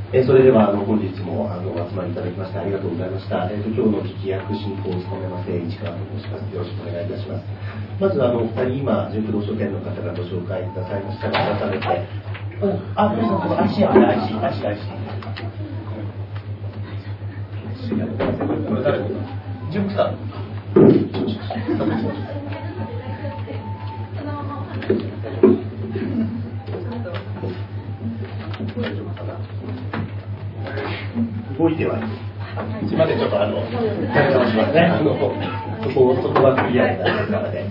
それでは本日もお集まりいただきましてありがとうございました。今日の聞き役進行を務めます市川と申します。よろしくお願いいたします。まずお二人今純駆動書店の方がご紹介くださいましたが、改めてこれ誰純駆さん動いてはいる。すみません、ちょっと誰かもしますね。そこはクリアになりますので。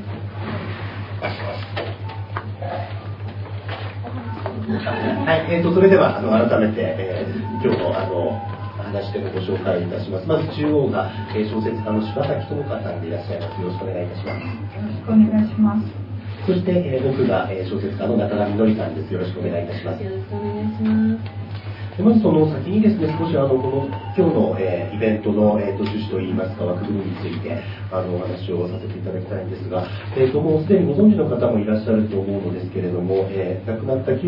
はい、それでは改めて、今日の話でご紹介いたします。まず中央が、小説家の柴崎友香さんでいらっしゃいます。よろしくお願いいたします。 よろしくお願いします。 そして、僕が、小説家の中上典さんです。よろしくお願いいたします。 よろしくお願いします。 まずその先にですね、少しこの今日の、イベントの、趣旨といいますか枠組みについてお話をさせていただきたいんですが、もうすでにご存知の方もいらっしゃると思うのですけれども、亡くなった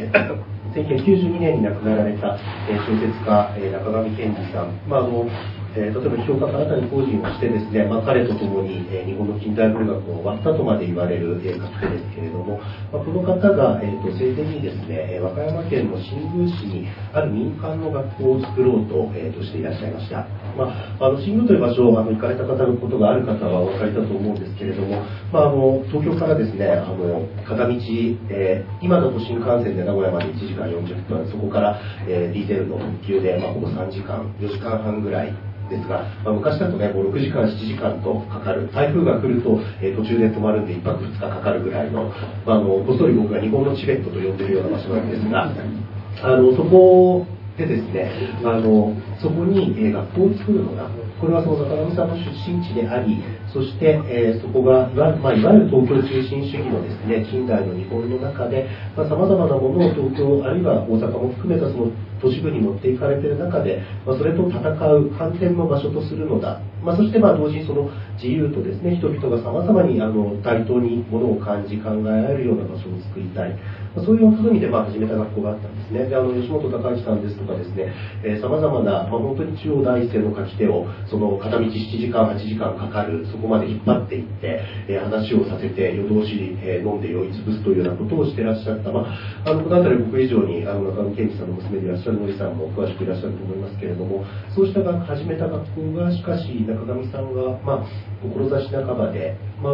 1992年に亡くなられた、小説家、中上健二さん、例えば評価家新たに工人をしてですね、彼と共に、日本の近代文学を終わったとまで言われる書き手ですけれども、この方が、生前にですね、和歌山県の新宮市にある民間の学校を作ろうと、していらっしゃいました。新宮という場所を行かれた方のことがある方はお分かりだと思うんですけれども、東京からですね、片道、今だと新幹線で名古屋まで1時間40分、そこから、ディーゼルの特急で、ほぼ3時間、4時間半ぐらいですが、昔だとね、もう6時間、7時間とかかる、台風が来ると、途中で止まるんで1泊2日かかるぐらいの、こっそり僕が日本のチベットと呼んでるような場所なんですが、そこでですね、そこに、学校を作るのが、これはその中上さんの出身地であり、そして、そこがいわゆる東京中心主義のですね、近代の日本の中で、さまざまなものを東京、あるいは大阪も含めたその都市部に持っていかれている中で、それと戦う反転の場所とするのだ。そして同時にその自由とですね、人々がさまざまに対等にものを感じ考えられるような場所を作りたい。そういう意味で始めた学校があったんですね。で吉本隆之さんですとかですね、さまざまな、本当に中央第一声の書き手をその片道7時間8時間かかるそこまで引っ張っていって、話をさせて夜通し、飲んで酔いつぶすというようなことをしていらっしゃった。この辺り僕以上に中上健二さんの娘でいらっしゃるのりさんも詳しくいらっしゃると思いますけれども、そうした始めた学校がしかし中上さんが、志半ばで、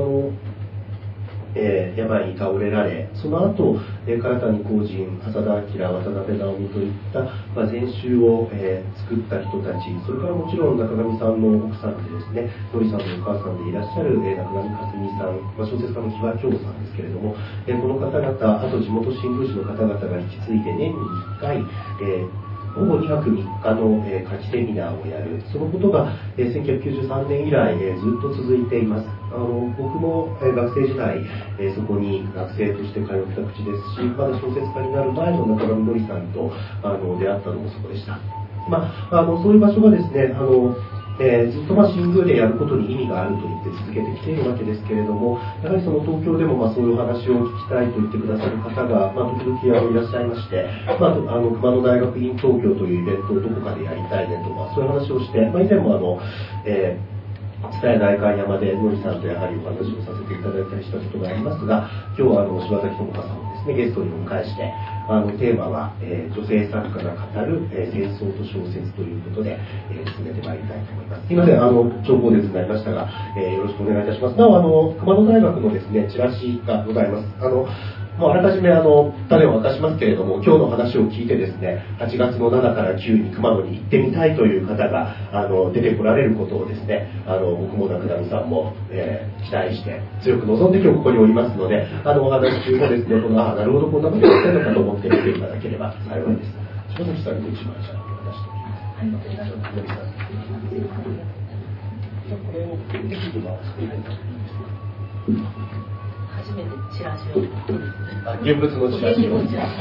病に倒れられ、その後、唐谷公人、浅田明、渡辺直美といった、前集を、作った人たち、それからもちろん中上さんの奥さんでですね、のりさんのお母さんでいらっしゃる、中上かすみさん、小説家の木場京さんですけれども、この方々、あと地元新宮市の方々が引き継いで年に1回、ほぼ2泊3日の夏季セミナーをやる、そのことが1993年以来ずっと続いています。僕も学生時代そこに学生として通った口ですし、まだ小説家になる前の中上のりさんと出会ったのもそこでした。そういう場所がですね、ずっと新宮でやることに意味があると言って続けてきているわけですけれども、やはりその東京でもそういうお話を聞きたいと言ってくださる方が、時々いらっしゃいまして、熊野大学院東京というイベントをどこかでやりたいねと、そういう話をして、以前も蔦屋代官山でのりさんとやはりお話をさせていただいたりしたことがありますが、今日は柴崎友香さんをですね、ゲストにお迎えして、テーマは、女性作家が語る、戦争と小説ということで、進めてまいりたいと思います。すいません、長考列になりましたが、よろしくお願いいたします。なお、熊野大学のですね、チラシがございます。あらかじめ種を明かしますけれども、今日の話を聞いてですね、8月の7から9に熊野に行ってみたいという方が出てこられることをですね、僕も中上さんも、期待して強く望んで今日ここにおりますので、お話中もですね、なるほどこんなことやってるのかと思って見ていただければ幸いです。柴崎さんに一番じゃあ話しておきます。これをできれば作りたいと思います。 初めてチラシを現物のチラシを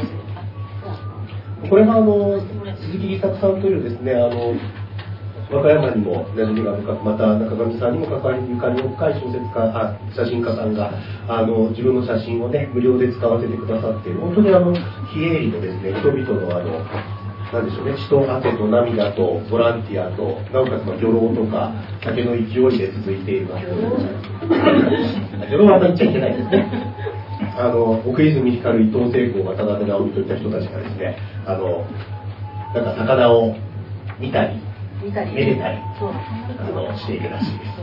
これは鈴木義作さんというですね和歌山にも馴染みが深く、また中上さんにも関わりゆかりの深い小説家写真家さんが自分の写真をね無料で使わせてくださっている、本当に非営利のですね人々のなんでしょうね、血と汗と涙とボランティアと、なおかつ漁労とか酒の勢いで続いている学校でございます。漁労はあんまり言っちゃいけないですね。奥泉光、伊藤聖子、渡辺直美といった人たちがですね、なんか魚を見たりめでたりしているらしいです。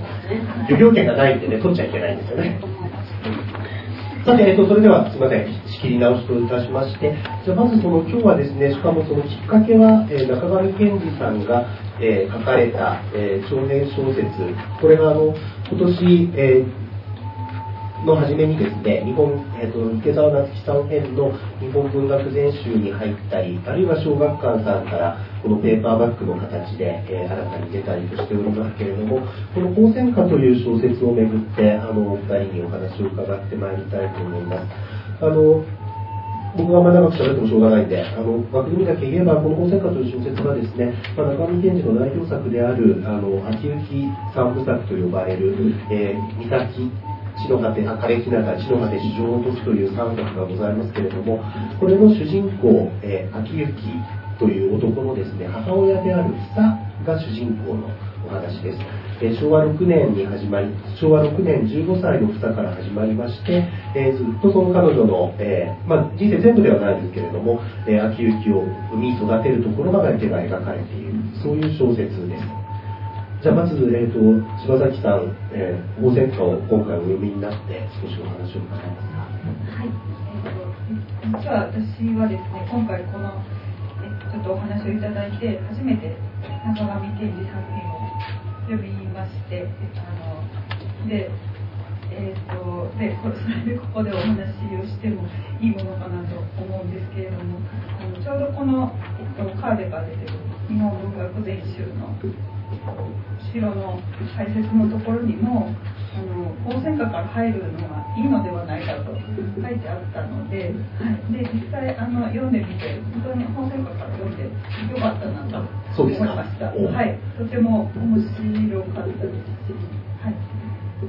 漁業権がないんでね、取っちゃいけないんですよね。さて、それではすみません、仕切り直しといたしまして、じゃあまず今日はですね、しかもそのきっかけは、中上健二さんが、書かれた、長編小説、これが今年、の初めにですね、池澤夏樹さん編の日本文学全集に入ったり、あるいは小学館さんからこのペーパーバッグの形で、新たに出たりとしておりますけれども、この光線歌という小説をめぐって、お二人にお話を伺ってまいりたいと思います。僕があんまり長く喋ってもしょうがないんで、枠組みだけ言えば、この光線歌という小説はですね、中上健二の代表作である、秋雪三部作と呼ばれる、三崎、地の果て、枯れ木なが地の果て、市場の時という3作がございますけれども、これの主人公、秋雪という男のですね、母親である房が主人公のお話です。昭和6年に始まり、昭和6年15歳の房から始まりまして、ずっとその彼女の、人生全部ではないですけれども、秋雪を産み育てるところまで手が描かれている、そういう小説です。じゃあまず、柴崎さん、光線歌を今回お読みになって少しお話を伺いますか。 はい、実は私はですね、今回この、ちょっとお話をいただいて初めて中上健二作品を読みまして、それでここでお話をしてもいいものかなと思うんですけれども、ちょうどこの、カーデが出てる日本文学全集の後ろの解説のところにも光線歌から入るのがいいのではないかと書いてあったので、はい、で実際読んでみて本当に光線歌から読んでよかったなと思いました。はい、とても面白かったですし、はい、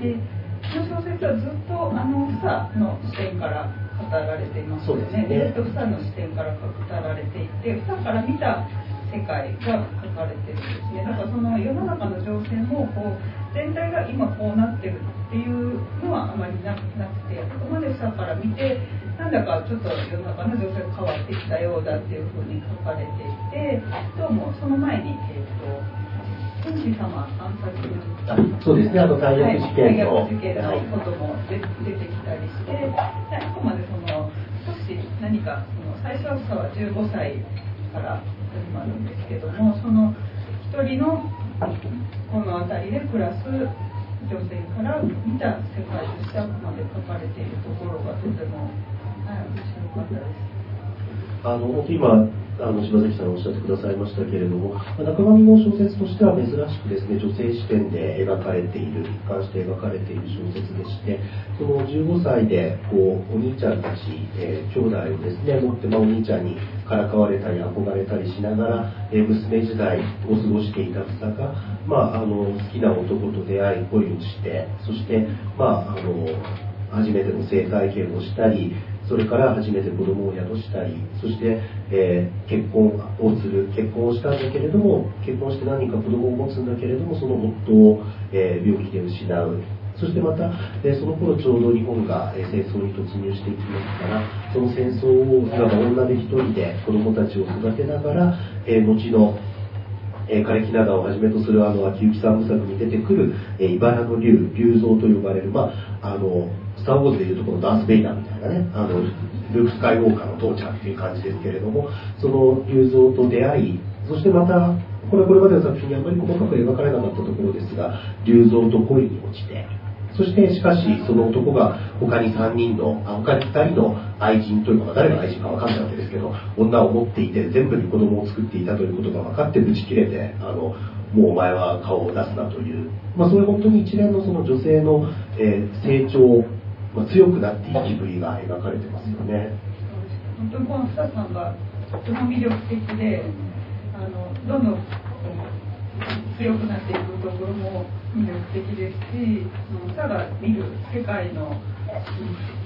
でこの小説はずっと房の視点から語られていますよね。ずっと房の視点から語られていて、房から見た世界が書かれてるんですね。だからその世の中の情勢も全体が今こうなってるっていうのはあまりなくて、あくまで下から見てなんだかちょっと世の中の情勢が変わってきたようだっていうふうに書かれていて、どうもその前に天使様暗殺そうですね、大学事件のことも出てきたりして、あくまで少し何か最初は15歳から始まるんですけども、その一人のこの辺りで暮らす女性から見た世界としてあくまで書かれているところがとても、面白かったです。 本当今柴崎さんおっしゃってくださいましたけれども、中上の小説としては珍しくですね、女性視点で描かれている、一貫して描かれている小説でして、その15歳でお兄ちゃんたち、兄弟をですね持って、お兄ちゃんにからかわれたり憧れたりしながら、娘時代を過ごしていた房が、好きな男と出会い恋をして、そして初めての性体験をしたり、それから初めて子供を宿したり、そして、結婚をしたんだけれども、結婚して何人か子供を持つんだけれども、その夫を、病気で失う。そしてまた、その頃ちょうど日本が、戦争に突入していきますから、その戦争を女で一人で子供たちを育てながら、後の枯れ木長をはじめとする秋雪三部作に出てくる、茨の竜像と呼ばれる、スター・ウォーズでいうとこのダース・ベイダーみたいなね、ルーク・スカイウォーカーの父ちゃんっていう感じですけれども、その竜像と出会い、そしてまたこれまでの作品にあまり細かく描かれなかったところですが、竜像と恋に落ちて、そしてしかしその男が他に2人の愛人というのが誰が愛人か分かんないわけですけど、女を持っていて全部に子供を作っていたということが分かってぶち切れて、もうお前は顔を出すなという、そういう本当に一連のその女性の、成長、強くなっていきぶりが描かれてますよね。 本当にこの房さんがとても魅力的で、どんどん強くなっていくところも魅力的ですし、房が見る世界の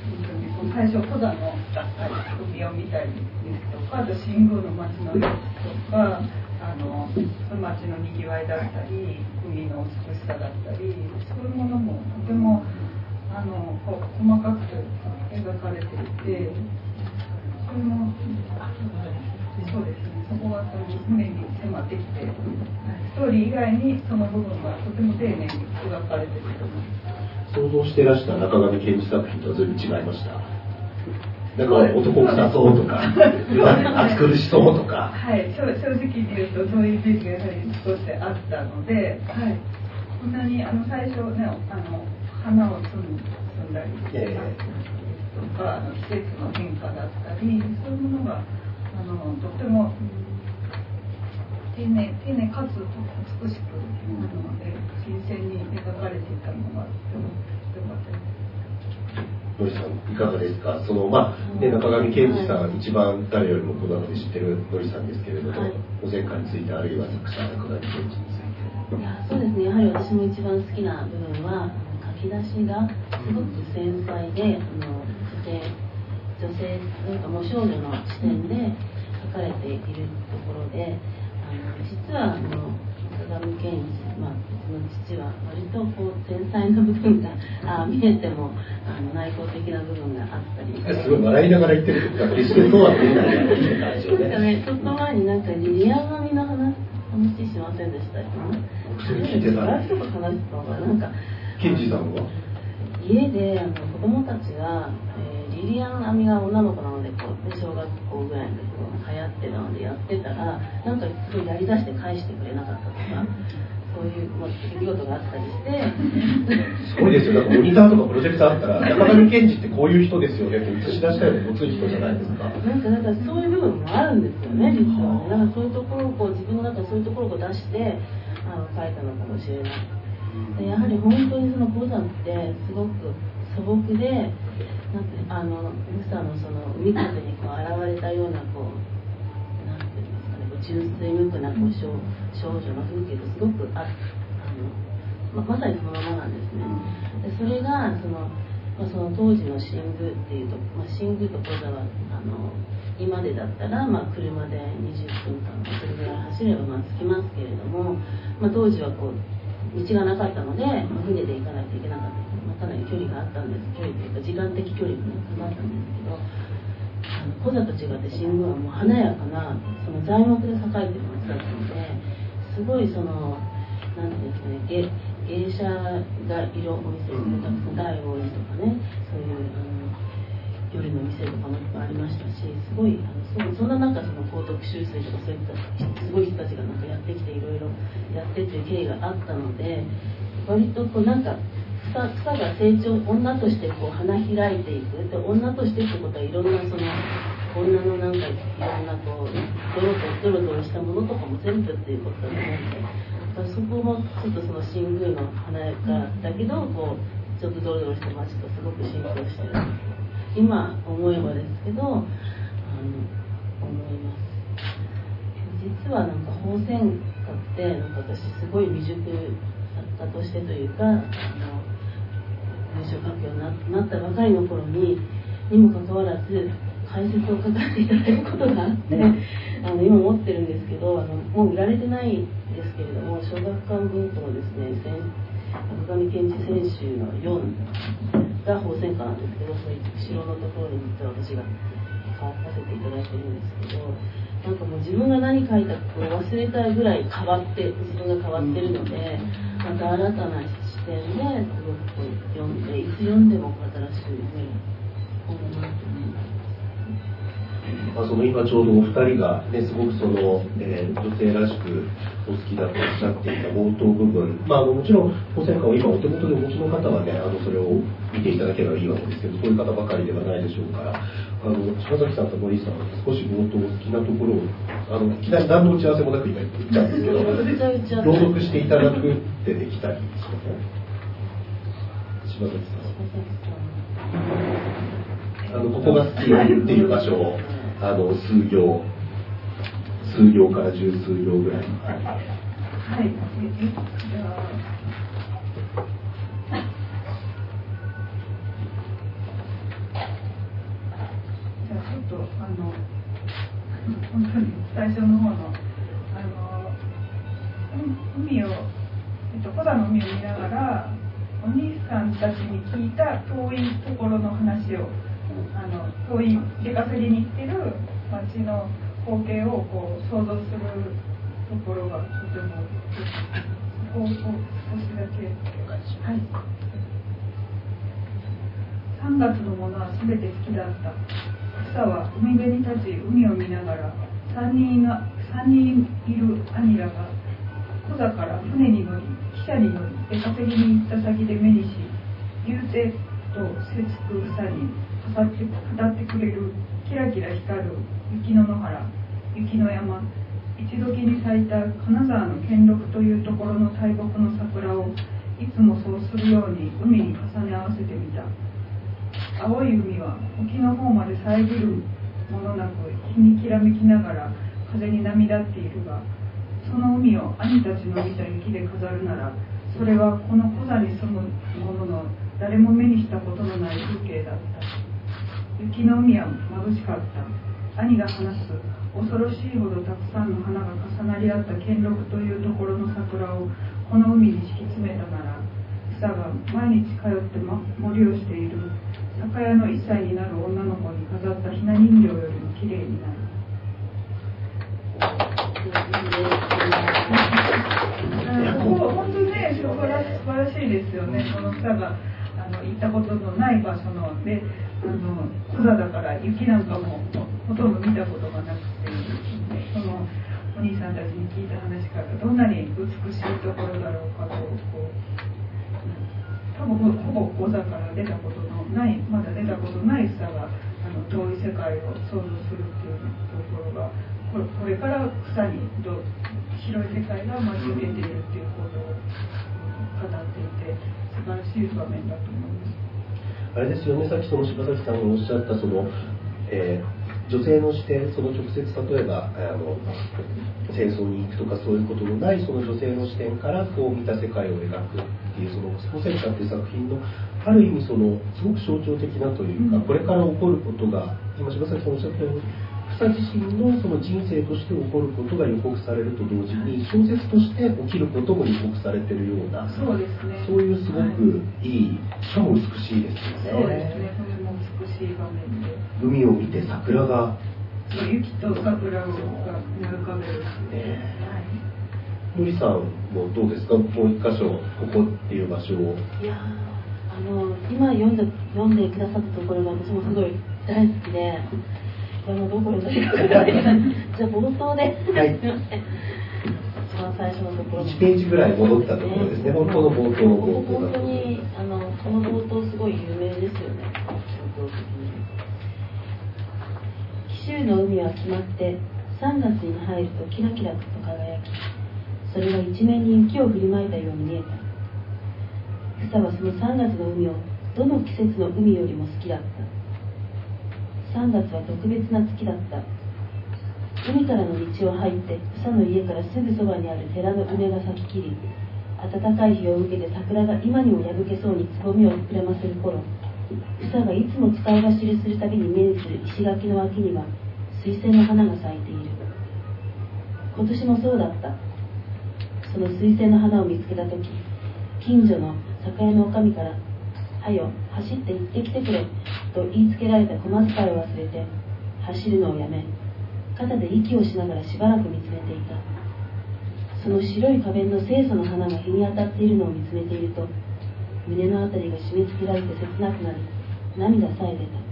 最初登山の海を見たりですとか、あと新宮の街の様子とか、街のにぎわいだったり、海の美しさだったり、そういうものもとても細かく描かれていて、それもそうですね、そこが胸に迫ってきて、ストーリー以外にその部分がとても丁寧に描かれていると思います。 想像してらした中上健二作品とは随分違いました。なんか男臭そうとか、暑苦しそうとか。 はい、正直に言うとそういうイメージがやはり少しあったので、はい、こんなに最初ね、花を摘んだりとか、季節の変化だったり、そういうものがとても丁寧かつ美しく新鮮に描かれていたのがとても良かったです。 のりさんいかがですか。中上健二さん、一番誰よりもこの中で知ってるのりさんですけれども、お前回について、あるいは作者中上健二について。 いや、そうですね、やはり私も一番好きな部分は書き出しがすごく繊細で、女性というかもう少女の視点で書かれているところで、実は中上健一、うちの父は割と繊細な部分が見えても内向的な部分があったり、 すごい笑いながら言ってるけど、決してそうは見えないような感じをね。 ちょっと前にリアル飲みの話しませんでしたよね。 それ聞いてたら。 話したのが健二さんは家で子供たちが、リリアン編みが女の子なので小学校ぐらいの時流行ってたのでやってたら、すごいやりだして返してくれなかったとか、そういう出来事があったりして。 すごいですよ。モニターとかプロジェクターあったら、中上健二ってこういう人ですよねって映し出したように持つ人じゃないですか。 そういう部分もあるんですよね、実はね。そういうところを自分の中でそういうところを出して書いたのかもしれない。でやはり本当にその鉱山ってすごく素朴で、宇佐のその海風に現れたようななんていうんですかね、純粋無垢な少女の風景とすごくまさにそのままなんですね。でそれがその当時の新宮っていうと、新宮と鉱山は今でだったら車で20分間それぐらい走れば着きますけれども、当時は道がなかったので、船で行かないといけなかった、かなり距離があったんです。距離というか時間的距離もかかったんですけど、コザと違って新宮はもう華やかなその材木で栄えてる町だったので、すごいなんていうんですかね、芸者がいるお店とか、大王寺とかね、そういう夜の店とかもいっぱいありましたし、すごいそんな中高徳秋水とかそういったすごい人たちがやってきていろいろやってっていう経緯があったので、割と草が成長、女として花開いていく。で女としてってことはいろんな女のいろんなドロドロしたものとかも全部っていうことだと思って、そこもちょっと新宮の華やかだけどちょっとドロドロした街とすごく進行してる。今思えばですけど思います。実は鳳仙花って私すごい未熟作家としてというか文章書くようになったばかりの頃にもかかわらず解説を書かせていただくことがあって今持ってるんですけどもう売られてないですけれども、小学館文庫のですね中上健二選集の4が鳳仙花なんですけど、そういう後ろのところに実は私が書かせていただいてるんですけど、もう自分が何書いたか忘れたぐらい自分が変わってるので、また新たな視点ですごく読んで、いつ読んでも新しく本だなと思います。 今ちょうどお二人が、すごく女性らしくお好きだとおっしゃっていた冒頭部分、もちろん鳳仙花を今お手元でお持ちの方はね、それを見ていただければいいわけですけど、そういう方ばかりではないでしょうから、島崎さんと森さん、少し冒頭お好きなところをいきなり何の打ち合わせもなく今言っちゃうんですけど、朗読していただくってできたりしません？島崎さん。ここが好きよっていう場所を数行から十数行ぐらい。 はい。じゃあ本当に最初の方の海を、コザの海を見ながらお兄さんたちに聞いた遠いところの話を遠い出稼ぎに行ってる町の光景をこう想像するところがとてもそこを少しだけ、はい、3月のものは全て好きだった。草は海辺に立ち海を見ながら3人いる兄らがコザから船に乗り汽車に乗り出稼ぎに行った先で目にし流星とせつく草に語ってくれるキラキラ光る雪の野原雪の山一時に咲いた金沢の兼六というところの大木の桜をいつもそうするように海に重ね合わせてみた。青い海は沖の方まで遮るものなく日にきらめきながら風に波立っているがその海を兄たちの見た雪で飾るならそれはこのコザに住む者の誰も目にしたことのない風景だった。雪の海は眩しかった。兄が話す恐ろしいほどたくさんの花が重なり合った兼六というところの桜をこの海に敷き詰めたなら草が毎日通って森をしている酒屋の1歳になる女の子に飾ったひな人形よりもきれいになる。本当にね、素晴らしいですよね。この草が行ったことのない場所のでコザだから雪なんかもほとんど見たことがなくて、そのお兄さんたちに聞いた話からどんなに美しいところだろうかと多分ほぼコザから出たことのないまだ出たことない草が遠い世界を想像するっていうところがこれから草に広い世界が待ち受けているっていうことを語っていて素晴らしい場面だと思います。 あれですよね、さっきその柴崎さんがおっしゃったその、女性の視点、その直接例えば戦争に行くとかそういうことのないその女性の視点からこう見た世界を描くっていうその「スポセンカ」っていう作品のある意味そのすごく象徴的なというか、これから起こることが今柴崎さんおっしゃったように草自身のその人生として起こることが予告されると同時に小説として起きることも予告されているような、 そうですね、 そういうすごくいい、しかも美しいですよね。 そうですね、とても美しい場面で海を見て桜が雪と桜が浮かべるし、 森さんもどうですか、もう一箇所ここっていう場所を。 いや今読んでくださったところが私もすごい大好きで、どこに取り掛かるかじゃあ冒頭で、はい、すみません、一番最初のところ 1ページぐらい戻ったところですね、本当の冒頭の冒頭だと。 本当にこの冒頭すごい有名ですよね。紀州の海は決まって3月に入るとキラキラと輝き、それが一面に雪を振りまいたように見えた。草はその3月の海をどの季節の海よりも好きだった。3月は特別な月だった。海からの道を入って草の家からすぐそばにある寺の梅が咲ききり、暖かい日を受けて桜が今にも破けそうにつぼみを膨らませる頃、草がいつも使い走りするたびに目にする石垣の脇には水仙の花が咲いている。今年もそうだった。その水仙の花を見つけたとき、近所の酒屋のおかみから「はよ走って行ってきてくれ」と言いつけられた小遣いを忘れて走るのをやめ、肩で息をしながらしばらく見つめていた。その白い花弁の清楚の花が日に当たっているのを見つめていると、胸のあたりが締め付けられて切なくなり、涙さえ出た。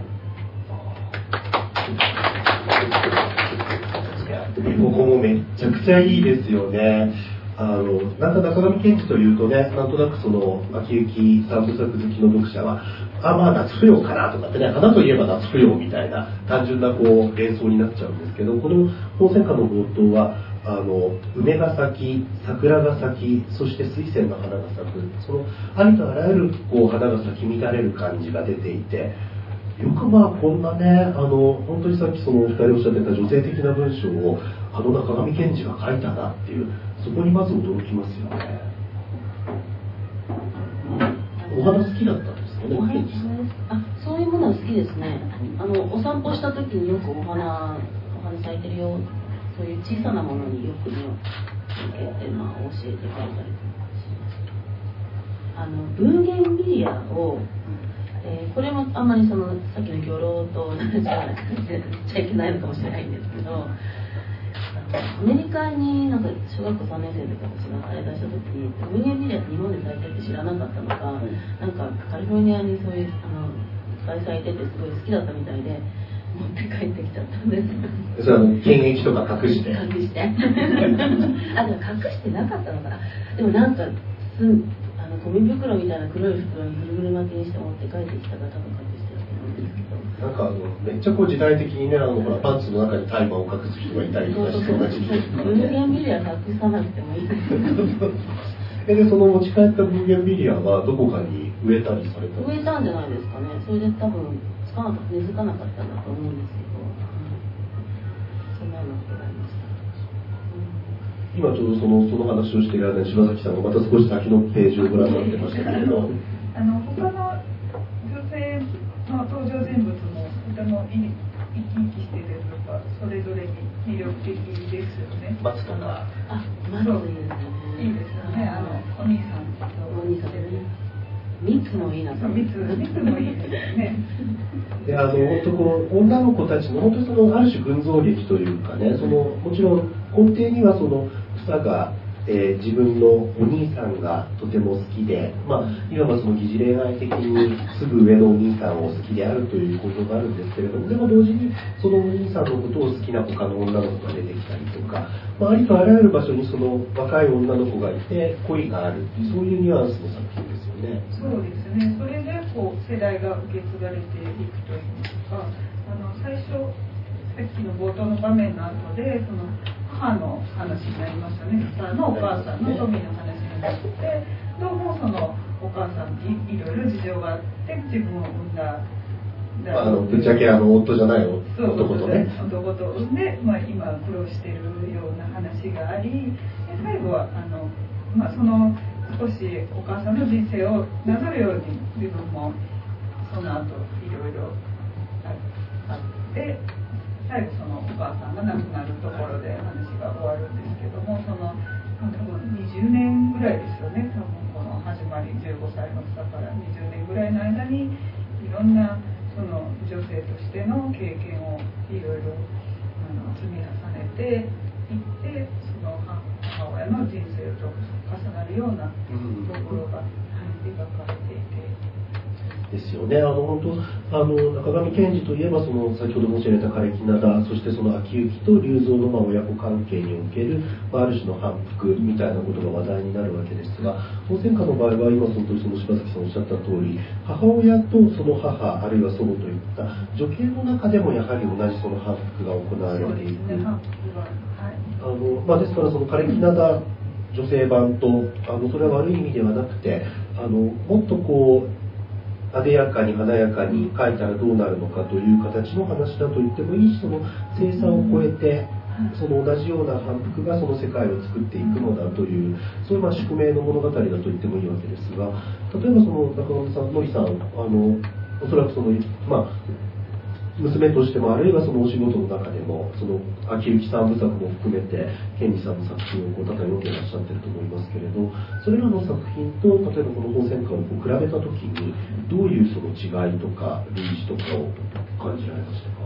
ここもめっちゃくちゃいいですよね。なんか中上健二というとね、なんとなくその秋雪三部作好きの読者はまあ夏不要かなとかってね、花といえば夏不要みたいな単純なこう連想になっちゃうんですけど、この鳳仙花の冒頭は梅が咲き、桜が咲き、そして水仙の花が咲く、そのありとあらゆるこう花が咲き乱れる感じが出ていて、よくまあこんなね、本当にさっきそのお二人おっしゃってた女性的な文章を中上健二が書いたなっていう、そこにまず驚きますよね。お花好きだったんですかね、健二さん。 そういうものは好きですね。お散歩した時によくお花花咲いてるよ、そういう小さなものによく目を向けて、教えてくれたりとかしました。ブーゲンビリアを、これもあんまりさっきの魚老と同じような言っちゃいけないのかもしれないんですけど、アメリカになんか小学校3年生とか私が滞在した時にブーゲンビリアって日本で咲いてって知らなかったのか、なんかカリフォルニアにそういういっぱい咲いててすごい好きだったみたいで持って帰ってきちゃったんです。 それは検疫とか隠してでも隠してなかったのかな。でもなんかゴミ袋みたいな黒い袋にぐるぐる巻きにして持って帰ってきたから多分隠してると思うんですけど、 なんかめっちゃこう時代的にね、ほらパンツの中に大麻を隠す人がいたりとかしそうな時期ですからブーゲンビリア隠さなくてもいいですでその持ち帰ったブーゲンビリアはどこかに植えたりされたんですか？ 植えたんじゃないですかね。それで多分根付かなかったんだと思うんですけど、そんなのがありました。 今ちょうどその話をしている間に柴崎さんがまた少し先のページをご覧になってましたけれど、 他の女性の登場人物もとても生き生きしているというか、それぞれに魅力的ですよね。 松とか、 松いいですね。 いいですよね。お兄さんね。蜜もいいな。 蜜もいいですね。 で本当この女の子たちの本当にある種群像劇というかね、もちろん根底には房が、自分のお兄さんがとても好きで、いわば疑似恋愛的にすぐ上のお兄さんを好きであるということがあるんですけれども、でも同時にそのお兄さんのことを好きな他の女の子が出てきたりとか、ありとあらゆる場所に若い女の子がいて恋があるっていう、そういうニュアンスの作品ですよね。 そうですね。それで世代が受け継がれていくといいますか、最初さっきの冒頭の場面の後で母の話になりましたね。お母さんの富の話になって、どうもお母さんにいろいろ事情があって自分を産んだ。 ぶっちゃけ夫じゃない男とね。 男と産んで、今苦労しているような話があり、で最後は少しお母さんの人生をなぞるように自分もその後いろいろあって。最後お母さんが亡くなるところで話が終わるんですけども、多分20年ぐらいですよね。多分この始まり15歳の差から20年ぐらいの間にいろんな女性としての経験をいろいろ積み重ねていって、母親の人生と重なるようなところが描かれていて。 ですよね。本当中上賢治といえば先ほど申し上げた枯木灘、そして秋雪と龍造の親子関係における、ある種の反復みたいなことが話題になるわけですが、当選家の場合は今柴崎さんおっしゃった通り、母親と母あるいは祖母といった女系の中でもやはり同じ反復が行われていく。ですから枯木灘女性版とそれは悪い意味ではなくてもっとあでやかに華やかに書いたらどうなるのかという形の話だと言ってもいいし、性差を超えて同じような反復がその世界を作っていくのだという、そういう宿命の物語だと言ってもいいわけですが、例えば中野さん、のりさん、おそらく娘としても、あるいはお仕事の中でも秋雪三部作も含めて賢治さんの作品を多々読んでいらっしゃってると思いますけれど、それらの作品と例えばこの鳳仙花を比べたときにどういう違いとか類似とかを感じられましたか？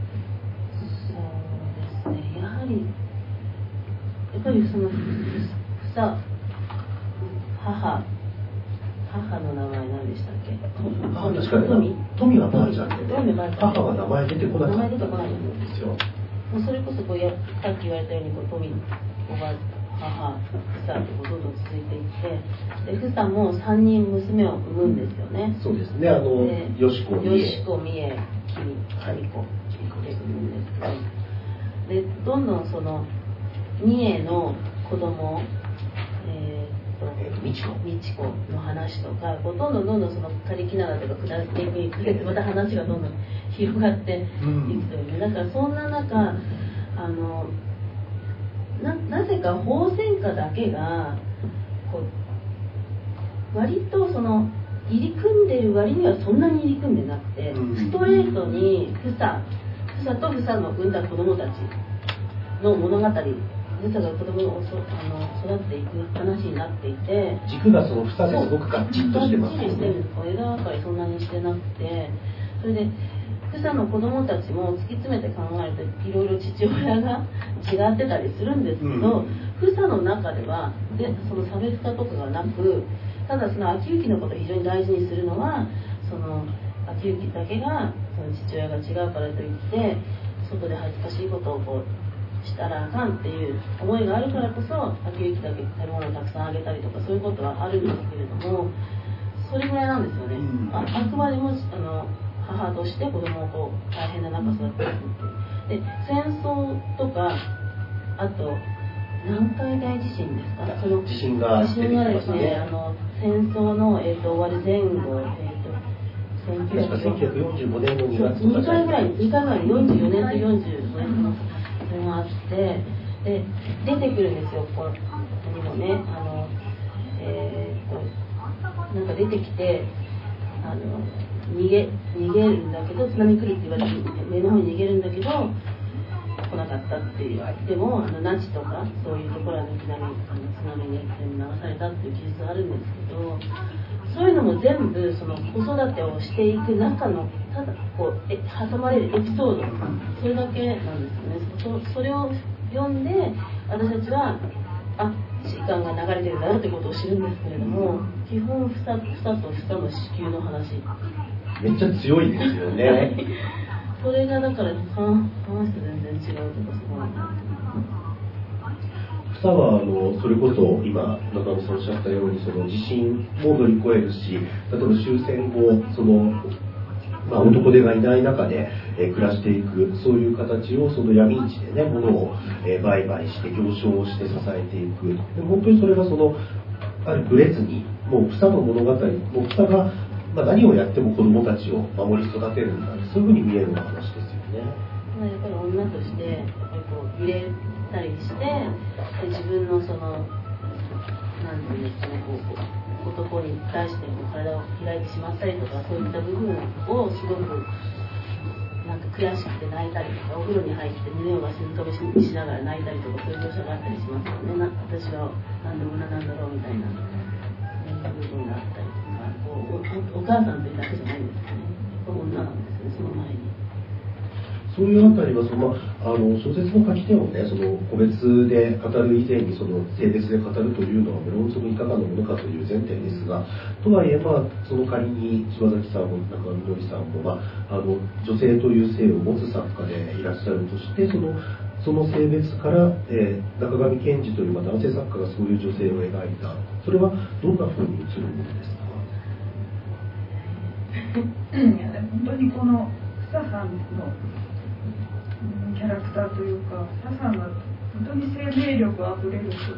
そうですね、やはり母の名前何でしたっけ？ 確かに富はバーちゃんで、母は名前出てこないんですよ。 それこそさっき言われたように富、おば、母、房とどんどん続いていって、で房も3人娘を産むんですよね。 そうですね。よしこ、みえ、 君、かみこで産むんですけど、でどんどん三重の子供美智子の話とかどんどん枯木灘とか下っていくにつれてまた話がどんどん広がっていくという、だからそんな中なぜか鳳仙花だけが割と入り組んでる割にはそんなに入り組んでなくて、ストレートに房フサとフサの産んだ子供たちの物語、フサが子供を育っていく話になっていて、 軸がその房ですごくガッチッとしてますガッチリしてるんです。枝分かりそんなにしてなくて、それでフサの子供たちも突き詰めて考えるといろいろ父親が違ってたりするんですけど、フサの中ではその差別化とかがなく、ただその秋雪のことを非常に大事にするのは、その秋雪だけがその父親が違うからといって外で恥ずかしいことをこうしたらあかんっていう思いがあるからこそ秋雪だけ食べ物をたくさんあげたりとかそういうことはあるんですけれども、それぐらいなんですよね。あくまでも母として子供をこう大変な中育てていくっていう。で戦争とかあと南海大地震ですか、その地震がですね、戦争の、終わり前後、 1945年の2月 2回ぐらいに44年と45年のそれがあって、で出てくるんですよ、ここにもね、なんか出てきて逃げるんだけど、津波来るって言われて目の方に逃げるんだけど来なかったっていう。でも那智とかそういうところは津波に流されたっていう記述があるんですけど、そういうのも全部その子育てをしていく中のただこう挟まれるエピソード、それだけなんですよね。それを読んで私たちは時間が流れてるんだなってことを知るんですけれども、基本房と房の子宮の話めっちゃ強いですよね。 それがだから話と全然違うとかすごいなと。 房はそれこそ今中野さんおっしゃったようにその地震も乗り越えるし、例えば終戦後その、男手がいない中で、暮らしていくそういう形をその闇市でね物を、売買して行商をして支えていく。で本当にそれがそのブレずにもう房の物語、もう房が何をやっても子どもたちを守り育てるんだ、そういうふうに見えるお話ですよね。 やっぱり女としてやっぱりこう揺れたりして、で自分のそのなんていうんですかね、男に対して体を開いてしまったりとか、そういった部分をすごくなんか悔しくて泣いたりとか、お風呂に入って胸をわしづかみしながら泣いたりとか、そういう描写があったりしますよね。私は何で女なんだろうみたいな部分があったりとか、お母さんというだけじゃないんですよね。女なんですね、その前に。 そういうあたりは小説の書き手をね、その個別で語る以前にその性別で語るというのは無論そのいかがなものかという前提ですが、とはいえその仮に柴崎さんも中野みのりさんも女性という性を持つ作家でいらっしゃるとして、その性別から、中上健二という男性作家がそういう女性を描いた、それはどんな風に映るものですか？ 本当にこの房さんのキャラクターというか、房さんが本当に生命力あふれる人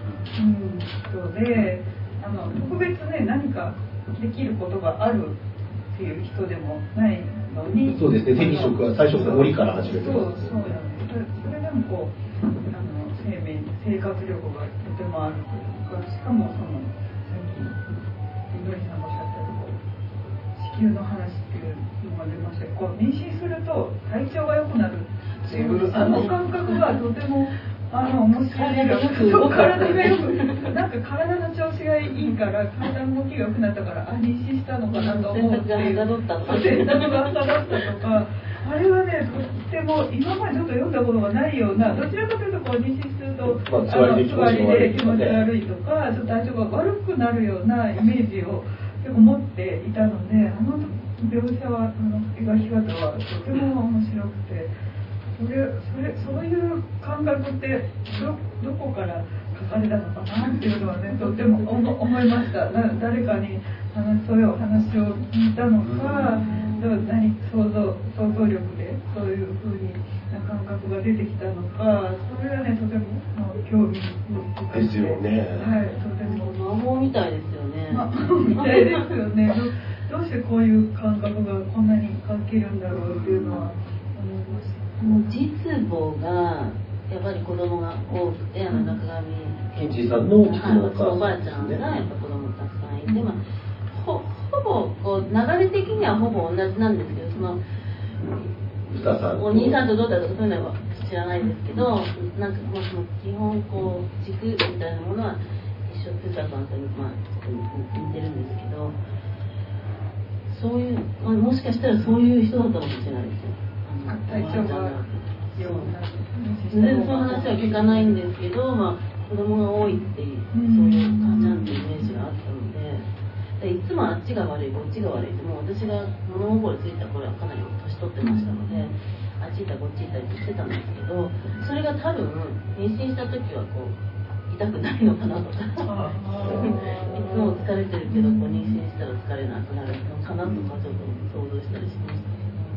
で、特別ね何かできることがあるっていう人でもないのに、 そうですね、手に職は最初から折から始めてます。 そうだね。それでもこう生活力がとてもあるというか、しかもさっきみどりさんがおっしゃったように子宮の話っていうのが出まして、妊娠すると体調が良くなるっていう感覚がとても面白い。体がよくなんか体の調子がいいから体の動きが良くなったから妊娠したのかなと思うっていう、洗濯がはかどったとか、あれはねとっても今までちょっと読んだことがないような、どちらかというと妊娠すると座りで気持ち悪いとかちょっと体調が悪くなるようなイメージを持っていたので、描写は描き方はとても面白くて、そういう感覚ってどこから書かれたのかなっていうのはね、とても思いました。誰かにそういうお話を聞いたのか、想像力でそういう風に感覚が出てきたのか、それはねとても興味ですよね。 はい、とても魔法みたいですよね。 みたいですよね。どうしてこういう感覚がこんなに書けるんだろうっていうのは思いました。 もう実母がやっぱり子供が多くて、中上健二さんの実のおばあちゃんがやっぱ子供たくさんいて、ほぼこう流れ的にはほぼ同じなんですけど、 さんお兄さんとどうだとかそういうのは知らないですけど、なんかまあその基本こう軸みたいなものは一緒ってさんとまあ似てるんですけど、そういう、まあ、もしかしたらそういう人だったかもしれないですよ。 体調が良くなる。 全然そういう話は聞かないんですけど、まあ、子供が多いっていう、そういう感じなんてイメージがあったので、いつもあっちが悪いこっちが悪いって、もう私が物心ついた頃はかなり年取ってましたので、あっち行ったこっち行ったりしてたんですけど、それが多分妊娠した時はこう痛くないのかなとかいつも疲れてるけどこう妊娠したら疲れなくなるのかなとかちょっと想像したりしました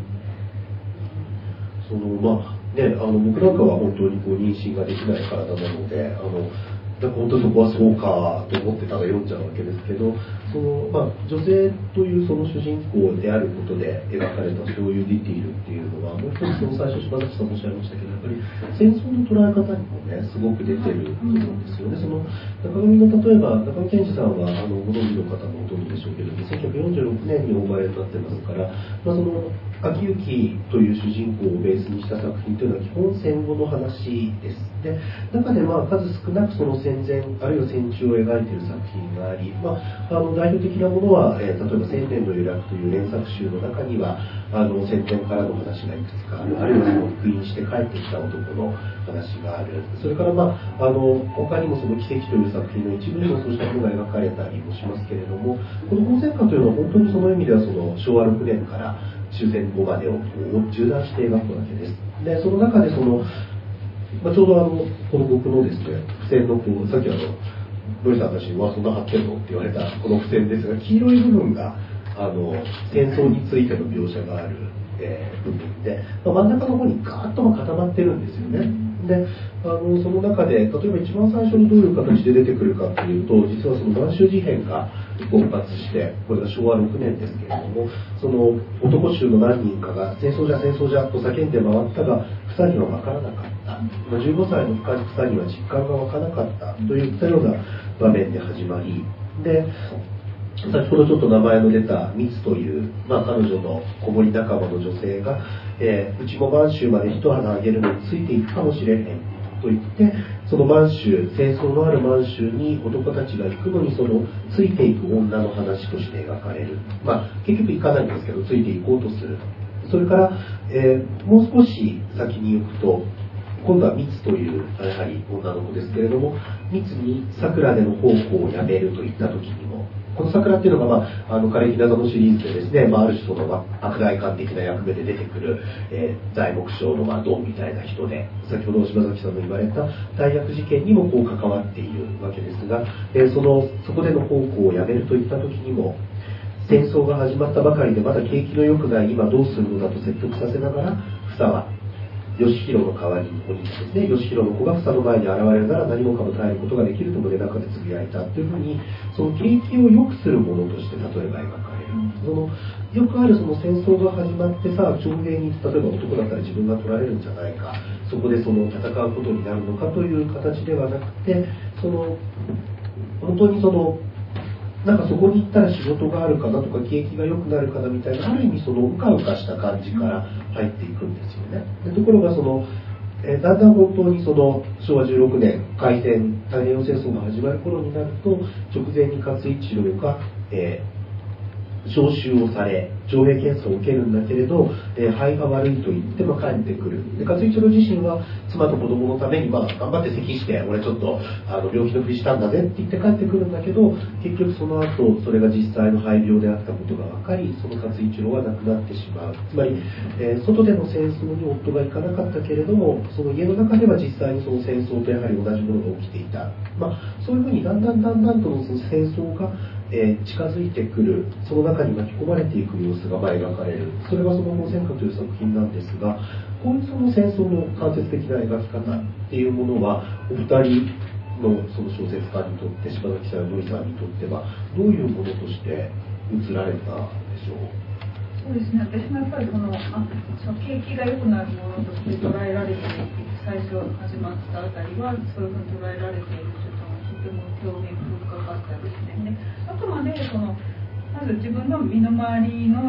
けど、 まあね、僕なんかは本当にこう妊娠ができない体なので、だから本当にそこはそうかと思ってたら読んじゃうわけですけど、まあ、女性というその主人公であることで描かれたそういうディティールっていうのは、もう一つ最初柴崎さんおっしゃいましたけど、やっぱり戦争の捉え方にもねすごく出てると思うんですよね。中上の例えば中上健二さんはご存知の方もほとんどでしょうけど、1946年にお生まれになってますから、まあ、秋雪という主人公をベースにした作品というのは基本戦後の話です。で、中でまあ数少なくその戦前あるいは戦中を描いている作品があり、まあ、代表的なものは、例えば千年の由来という連作集の中には戦前からの話がいくつかある、あるいはその復員して帰ってきた男の話がある、それからまあ他にもその奇跡という作品の一部にもそうしたものが描かれたりもしますけれども、この本戦歌というのは本当にその意味ではその昭和6年から終戦後までを縦断して描くわけです。で、その中でまあ、ちょうどこの僕のですね、付箋のさっきロイさんたちにはそんな貼ってるのって言われたこの付箋ですが、黄色い部分が戦争についての描写がある、部分で、まあ、真ん中の方にガーッと固まってるんですよね。で、その中で例えば一番最初にどういう形で出てくるかというと、実はその満州事変が勃発して、これが昭和6年ですけれども、その男衆の何人かが戦争じゃ戦争じゃと叫んで回ったが草には分からなかった、15歳の草には実感が湧かなかったといったような場面で始まり、で先ほどちょっと名前の出たミツという、まあ、彼女の子守仲間の女性が、うちも満州まで一花あげるのについていくかもしれへんと言って、その満州、戦争のある満州に男たちが行くのについていく女の話として描かれる、まあ、結局行かないんですけどついていこうとする。それから、もう少し先に行くと今度はミツというやはり女の子ですけれども、ミツに桜での奉公をやめるといった時にも、この桜っていうのが、まあ、枯れ木謎のシリーズでですね、まあ、ある種悪代官的な役目で出てくる、材木商のドンみたいな人で、先ほど柴崎さんの言われた大役事件にもこう関わっているわけですが、そこでの奉公をやめるといった時にも、戦争が始まったばかりでまだ景気の良くない今どうするのだと説得させながら、房は義弘の代わりにお兄ですね、義弘の子が房の前に現れるなら何もかも耐えることができると胸中でつぶやいたというふうに、その景気を良くするものとして例えば描かれる。よくあるその戦争が始まってさ、徴兵に例えば男だったら自分が取られるんじゃないか、そこで戦うことになるのかという形ではなくて、本当になんかそこに行ったら仕事があるかなとか景気が良くなるかなみたいな、ある意味うかうかした感じから入っていくんですよね。でところがだんだん本当に昭和16年開戦太平洋戦争が始まる頃になると、直前に勝一郎が、召集をされ徴兵検査を受けるんだけれど、肺が悪いと言って帰ってくる。で勝一郎自身は妻と子供のために頑張って咳して俺ちょっと病気のふりしたんだぜって言って帰ってくるんだけど、結局その後それが実際の肺病であったことが分かり、その勝一郎は亡くなってしまう。つまり、外での戦争に夫が行かなかったけれども、その家の中では実際にその戦争とやはり同じものが起きていた。そういうふうにだんだんとその戦争が近づいてくる、その中に巻き込まれていく様子が描かれる。それが本戦歌という作品なんですが、こういう戦争の間接的な描き方っていうものは、お二人の小説家にとって、柴崎さんや土井さんにとってはどういうものとして映られたでしょう。 そうですね、私もやっぱり景気が良くなるものとして捉えられている、最初始まったあたりはそういうふうに捉えられているとても興味深かったですね。であくまでまず自分の身の回りの人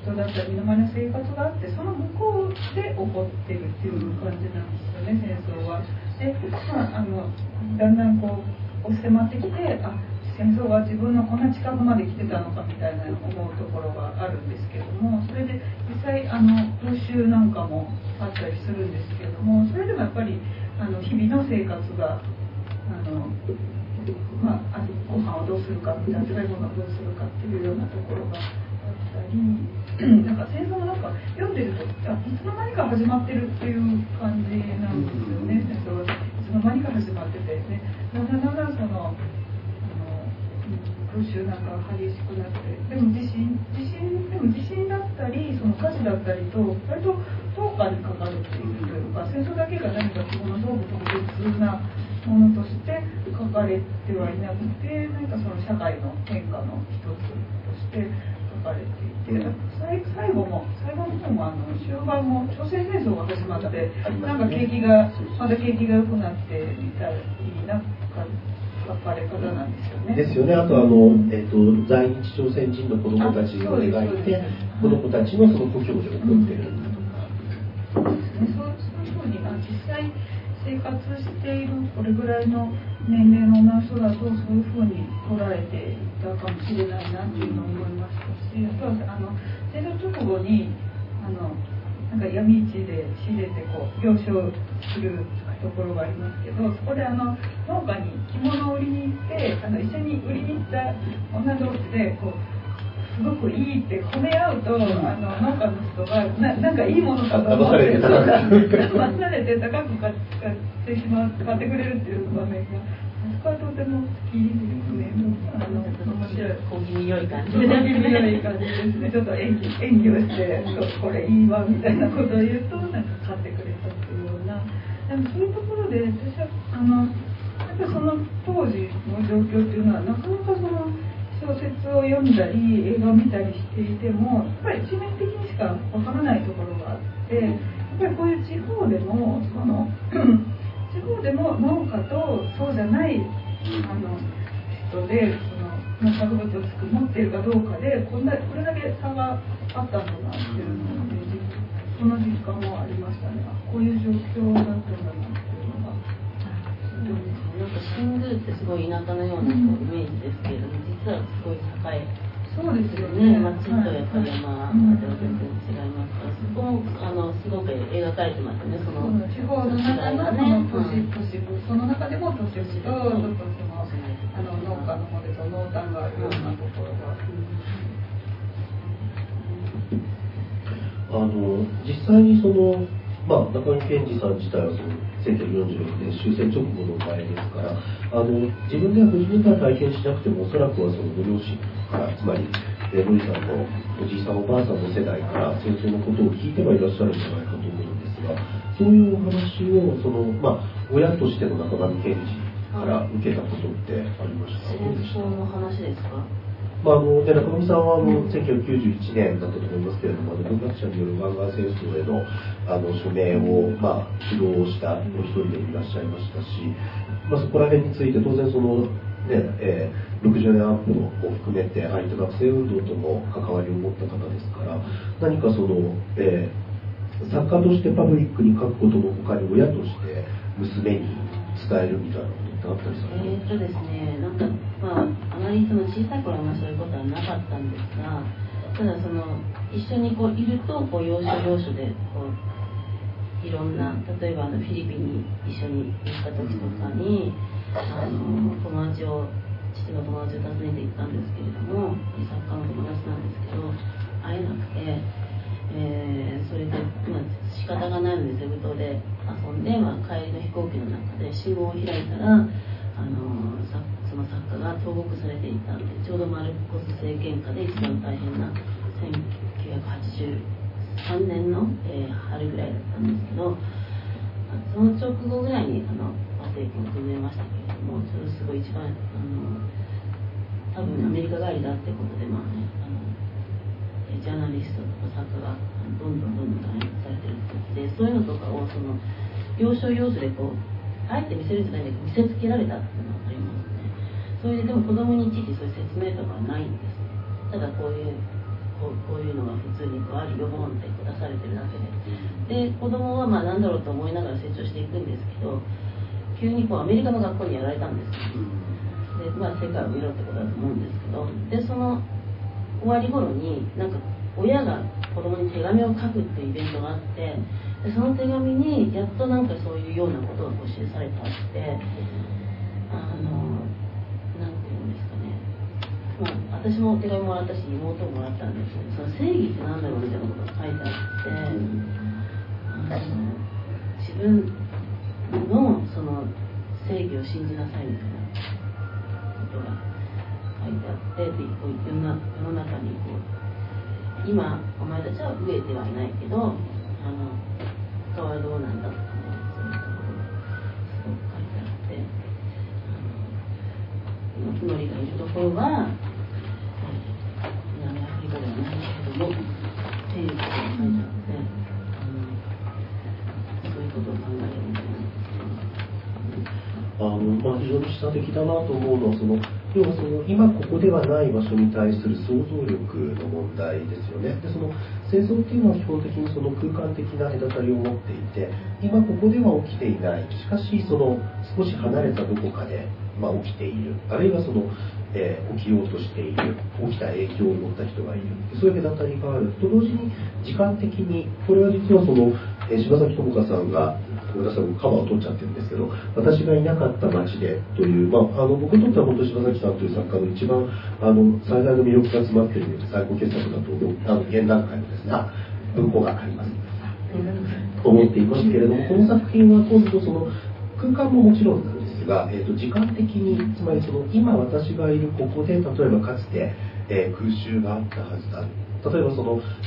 人だったり身の回りの生活があって、その向こうで起こってるっていう感じなんですよね、戦争は。で、だんだんこう押し迫ってきて、戦争が自分のこんな近くまで来てたのかみたいな思うところがあるんですけども、それで実際空襲なんかもあったりするんですけども、それでもやっぱり日々の生活がご飯をどうするかみたいな、食べ物をどうするかっていうようなところがあったり、なんか戦争もなんか読んでるといつの間にか始まってるっていう感じなんですよね。戦争はいつの間にか始まっててね、だんだんその空襲なんか激しくなって、でも地震だったりその火事だったりと割と10日にかかるっていうというか、戦争だけが何かその勝負特別なものとして書かれてはいなくて、何かその社会の変化の一つとして書かれていて、最後の方も終盤も朝鮮戦争が始まって、なんかまだ景気が良くなってみたいな書かれ方なんですよね。 ですよね。あと在日朝鮮人の子どもたちを描いて、子どもたちのその故郷で起こっているんだとか。 そういうふうに実際生活しているこれぐらいの年齢の女の人だとそういうふうに捉えていたかもしれないなっていうのを思いましたし、あとは戦争直後になんか闇市で仕入れて行商するところがありますけど、そこで農家に着物を売りに行って一緒に売りに行った女同士ですごくいいって褒め合うと、農家の人がなんかいいものかと思って騙されて高く買ってくれるっていう場面が、そこはとても好きですね。面白い小気味良い感じ小気味良い感じですね。ちょっと演技をしてこれいいわみたいなことを言うとなんか買ってくれたっていうような、そういうところで私はやっぱりその当時の状況っていうのはなかなかその小説を読んだり映画を見たりしていてもやっぱり一面的にしかわからないところがあって、やっぱりこういう地方でも農家とそうじゃない人で農作物を持っているかどうかでこれだけ差があったんだなっていうので、その実感もありましたね。こういう状況だったんだなっていうのが。 なんか新宮ってすごい田舎のようなイメージですけれども、実はすごい高い。 そうですよね。 町とやっぱり山では全然違いますから、そこもすごく描かれてますね。その地方の中の都市部、その中でも都市部とちょっと農家の方で濃淡があるようなところが。 実際に中見健二さん自体は1946年終戦直後の場合ですから、自分では自分から体験しなくてもおそらくはそのご両親から、つまりロイさんのおじいさんおばあさんの世代から戦争のことを聞いてはいらっしゃるんじゃないかと思うんですが、そういうお話を親としての中上健二から受けたことってありましたか？ 戦争の話ですか？ 中上さんは1991年だったと思いますけれども、文学者による湾岸戦争への署名を主導したお一人でいらっしゃいましたし、そこら辺について当然60年安保を含めて愛と学生運動とも関わりを持った方ですから、何か作家としてパブリックに書くことの他に親として娘に伝えるみたいなことってあったりされますか？ ですね、なんかあまり小さい頃はそういうことはなかったんですが、ただ一緒にいると要所要所でいろんな、例えばフィリピンに一緒に行った時とかに父の友達を訪ねて行ったんですけれども、作家の友達なんですけど会えなくて、それで仕方がないのでセブ島で遊んで、帰りの飛行機の中で新聞を開いたらその作家が投獄されていたんで、ちょうどマルコス政権下で一番大変な1983年の、春ぐらいだったんですけど、その直後ぐらいに和政権を崩れましたけれども、それすごい一番多分アメリカ帰りだってことで、ジャーナリストとか作家がどんどん大変されてるってで、そういうのとかを要所要所であえて見せるんじゃないんだけど見せつけられたっていうのがありますね。それででも子供にいちいちそういう説明とかはないんですね。ただこういうこういうのが普通にあるよボンって出されてるだけで、子供はまあ何だろうと思いながら成長していくんですけど、急にアメリカの学校にやられたんですよ。で、世界を見ろってことだと思うんですけど、でその終わり頃になんか親が子供に手紙を書くっていうイベントがあって、でその手紙にやっとなんかそういうようなことが記されてあって、なんていうんですかね、私も手紙もらったし妹ももらったんですけど、その正義ってなんだろうみたいなことが書いてあって、自分のその正義を信じなさいみたいなことが書いてあって、で世の中に今お前たちは飢えてはいないけど他はどうなんだとかね、そういうところがすごく書いてあって、ノリがいるところは南アフリカではないけれどもっていうことが書いてあって、そういうことを考えるみたいな。 非常に示唆的だなと思うのは、要は今ここではない場所に対する想像力の問題ですよね。で戦争っていうのは基本的に空間的な隔たりを持っていて、今ここでは起きていない、しかし少し離れたどこかで、起きている、あるいは起きようとしている、起きた影響を持った人がいる、そういう隔たりがあると同時に、時間的にこれは実は柴崎友香さんがごめんなさい、カバーを取っちゃってるんですけど、私がいなかった街でという、僕にとっては本当に柴崎さんという作家の一番最大の魅力が詰まっている最高傑作だと思う、現段階のですね、文庫があります思っていますけれども、この作品は今度空間ももちろんなんですが、時間的に、つまり今私がいるここで、例えばかつて、空襲があったはずだ、例えば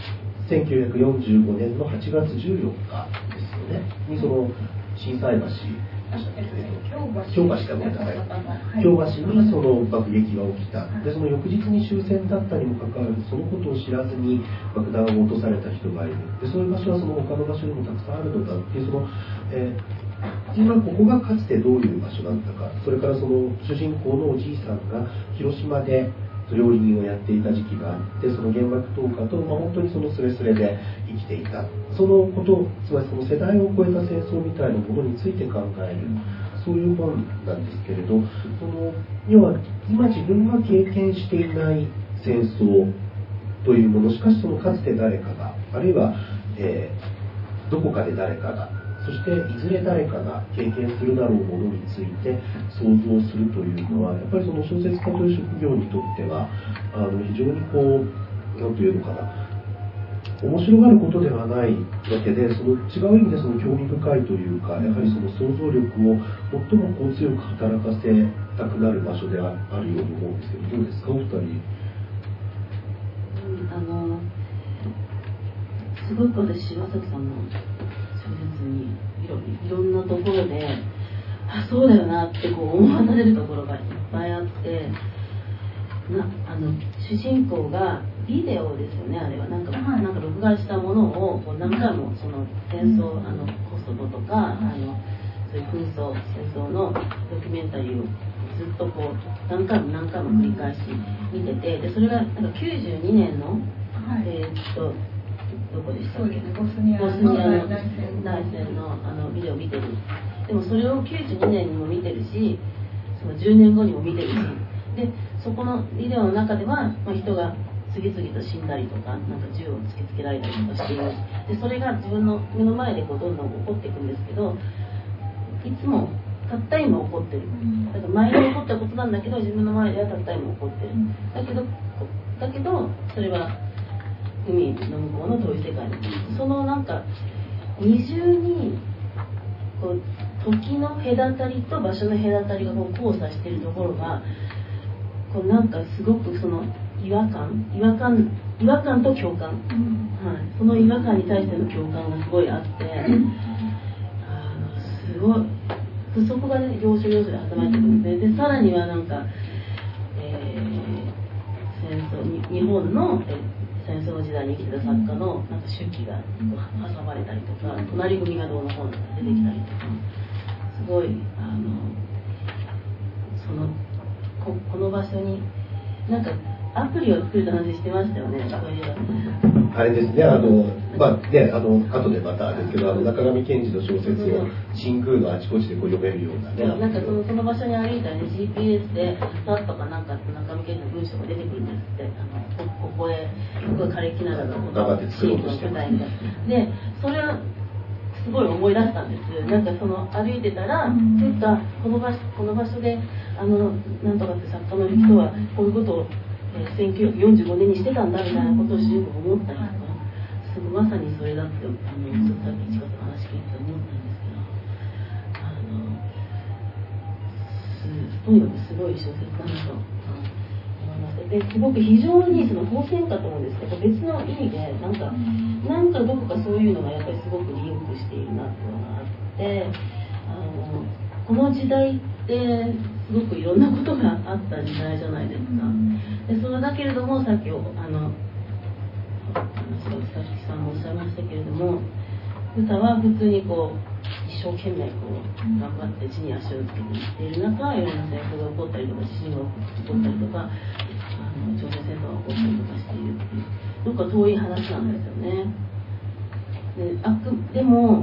1945年の8月14日ですよねに心斎橋、京橋がごめんなさい、京橋に爆撃が起きた。で翌日に終戦だったにもかかわらず、そのことを知らずに爆弾を落とされた人がいる。でそういう場所は他の場所にもたくさんあるのだっていう今ここがかつてどういう場所だったか、それから主人公のおじいさんが広島で料理人をやっていた時期があって、その原爆投下と、本当にスレスレで生きていた、そのこと、つまり世代を超えた戦争みたいなものについて考える、そういう本なんですけれど、要は今自分が経験していない戦争というもの、しかしかつて誰かが、あるいは、どこかで誰かが、そしていずれ誰かが経験するだろうものについて想像するというのは、やっぱり小説家という職業にとっては非常に何というのかな、面白がることではないわけで、違う意味で興味深いというか、やはり想像力を最も強く働かせたくなる場所であるように思うんですけど、どうですかお二人。 すごく私柴崎さんの小説にいろんなところでそうだよなって思わされるところがいっぱいあって、主人公がビデオですよね、あれはなんか録画したものを何回も戦争コソボとかそういう紛争戦争のドキュメンタリーをずっと何回も繰り返し見てて、でそれが92年の、どこでしたっけ、ボスニアの大戦のビデオを見てる。でもそれを92年にも見てるし、10年後にも見てるし、でそこのビデオの中では、人が次々と死んだりとか、銃を突きつけられたりとかしている。でそれが自分の目の前でどんどん起こっていくんですけど、いつもたった今起こってる。だから前に起こったことなんだけど、自分の前ではたった今起こってる。だけどそれは海の向こうの遠い世界に、二重に時の隔たりと場所の隔たりが交差しているところがすごく違和感と共感、その違和感に対しての共感がすごいあって、すごいそこがね要所要所で挟まれてくるんですね。でさらには日本の戦争の時代に生きてた作家の手記が挟まれたりとか、隣組がどうのこうの出てきたりとか、すごいこの場所にアプリを作るって話してましたよね。そういえばあれですね、まあね、後でまたですけど、中上健二の小説を新宮のあちこちでこう読めるようなね。 なんかその場所に歩いたらね、GPS でパッとかなんか中上健二の文章が出てくるんですって。ここへ枯れ木などのことを作ろうとしてます。 で、それはすごい思い出したんです。なんかその歩いてたら、そっかこの場所でなんとかって作家の人はこういうことを1945年にしてたんだみたいなことをすごく思ったりとか、まさにそれだってさっき市川さんの話聞いて思ったんですけど、とにかくすごい小説だなと思います。ですごく非常にその当選かと思うんですけど、別の意味でなんかどこかそういうのがやっぱりすごくリンクしているなっていうのがあって、この時代ってすごくいろんなことがあった時代じゃないですか。でそれだけれども、さっきさつきさんもおっしゃいましたけれども、歌は普通にこう一生懸命こう頑張って地に足をつけていっている中、いろんな戦争が起こったりとか地震が起こったりとか朝鮮戦争が起こったりとかしているっていう、どっか遠い話なんですよね。でも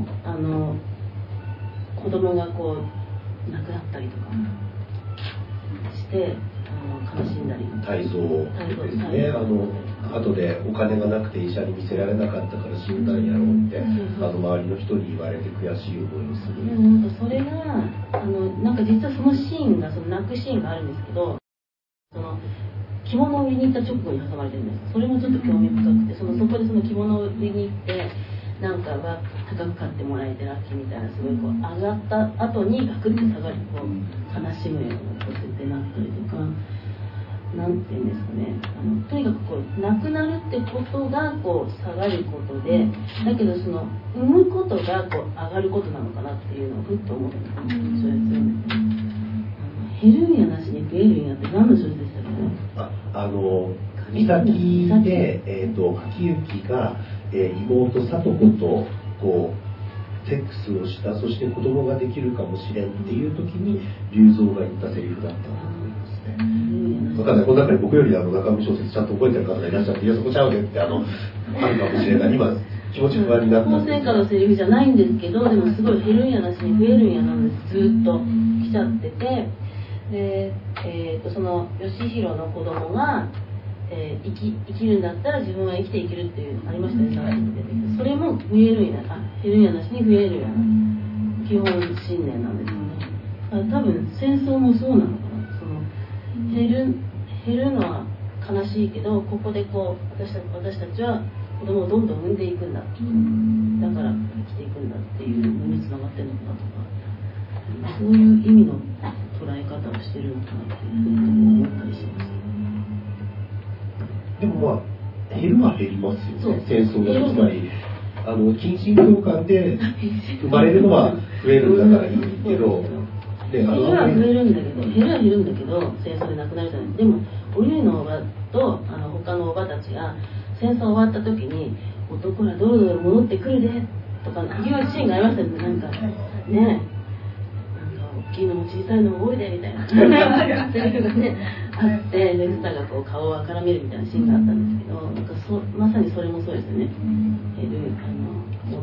子供がこう亡くなったりとかして悲しんだり、 泰造ですね。後でお金がなくて医者に見せられなかったから死んだんやろうって、周りの人に言われて悔しい思いをする。 なんかそれがなんか実はそのシーンが泣くシーンがあるんですけど、着物を売りに行った直後に挟まれてるんです。それもちょっと興味深くて、そこでその着物を売りに行ってなんかが高く買ってもらえてラッキーみたいな、すごいこう上がった後にガクッと下がりこう悲しむようなこう設定になったりとか、なんていうんですかね、とにかくこう亡くなるってことがこう下がることで、だけどその産むことがこう上がることなのかなっていうのをふっと思ってそうですよね。減るんやなしに増えるんやって何の小説でしたっけね。 岬で柿幸が妹聡子とこうセックスをした、そして子供ができるかもしれんっていう時に龍造が言ったセリフだったと思いますね。分かんない、この中に僕より中身小説ちゃんと覚えてる方がいらっしゃって、いやそこちゃうでってあるかもしれない。今気持ち不安になったんです。 法制下のセリフじゃないんですけど、でもすごい減るんやなしに増えるんやなんです、ずっと来ちゃってて、で、その義弘の子供が生きるんだったら自分は生きていけるっていうありましたね。それも増えるんや減るんやなしに増えるんやな、基本信念なんですよね。多分戦争もそうなのかな。減るのは悲しいけど、ここでこう私たちは子供をどんどん産んでいくんだ、だから生きていくんだっていうのにつながってるのかなとか、そういう意味の捉え方をしてるのかなっていうふうに思ったりします。 でも減るは減りますよね。戦争がつまり近親共感で生まれるのは増えるんだからいいけど、 減るは増えるんだけど、減るは減るんだけど戦争で亡くなるじゃない。でもおゆいのおばと他のおばたちが戦争終わった時に男らドロドロ戻ってくるでとかいうシーンがありましたよね。なんかね、大きいのも小さいのも多いでみたいなセリフがねあって、でスタがこう顔をあからめるみたいなシーンがあったんですけど、なんかまさにそれもそうですよね。減るも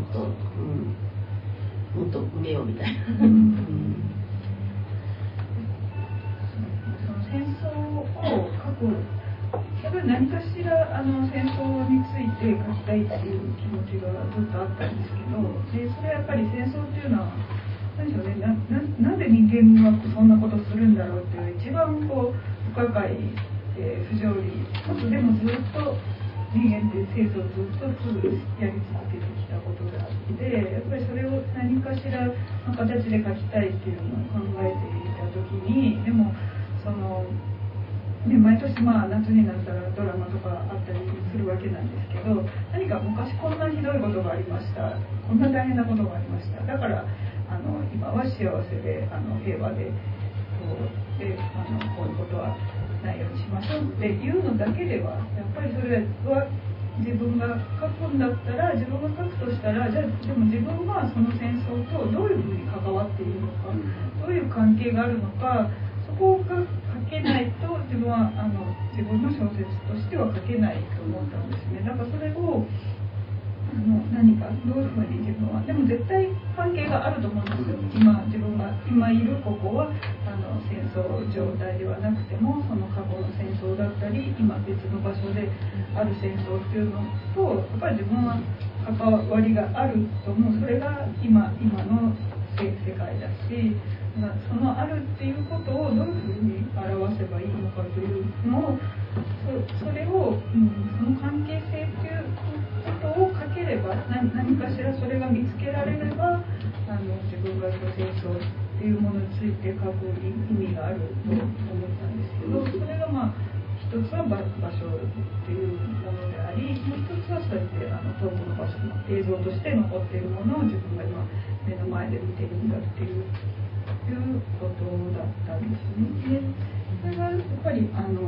っと埋めようみたいな。 戦争を書く、やっぱり何かしら戦争について書きたいっていう気持ちがずっとあったんですけど、でそれはやっぱり戦争っていうのは何でしょうね、なんで人間がそんなことするんだろうっていう一番こう不可解で不条理、でもずっと人間って生徒をずっとやり続けてきたことがあって、やっぱりそれを何かしらの形で書きたいっていうのを考えていた時に、でも毎年夏になったらドラマとかあったりするわけなんですけど、何か昔こんなひどいことがありました、こんな大変なことがありました、だから今は幸せで平和でこういうことはないようにしましょうっていうのだけでは、やっぱりそれは自分が書くんだったら、自分が書くとしたら、じゃあでも自分はその戦争とどういうふうに関わっているのか、どういう関係があるのか、そこが書けないと自分分は自分の小説としては書けないと思ったんですね。だからそれを何かどういうふうに自分はでも絶対関係があると思うんですよ。自分が今いるここは戦争状態ではなくても、その過去の戦争だったり今別の場所である戦争っていうのとやっぱり自分は関わりがあると思う。それが今の世界だし、そのあるっていうことをどういうふうに表せばいいのかというのをそれを、その関係性っていうことを書ければ何かしらそれが見つけられれば自分が戦争っていうものについて書く意味があると思ったんですけど、それが一つは場所っていうものであり、もう一つはそうやって遠くの場所の映像として残っているものを自分が今目の前で見ているんだっていうことだったんですね。でそれがやっぱり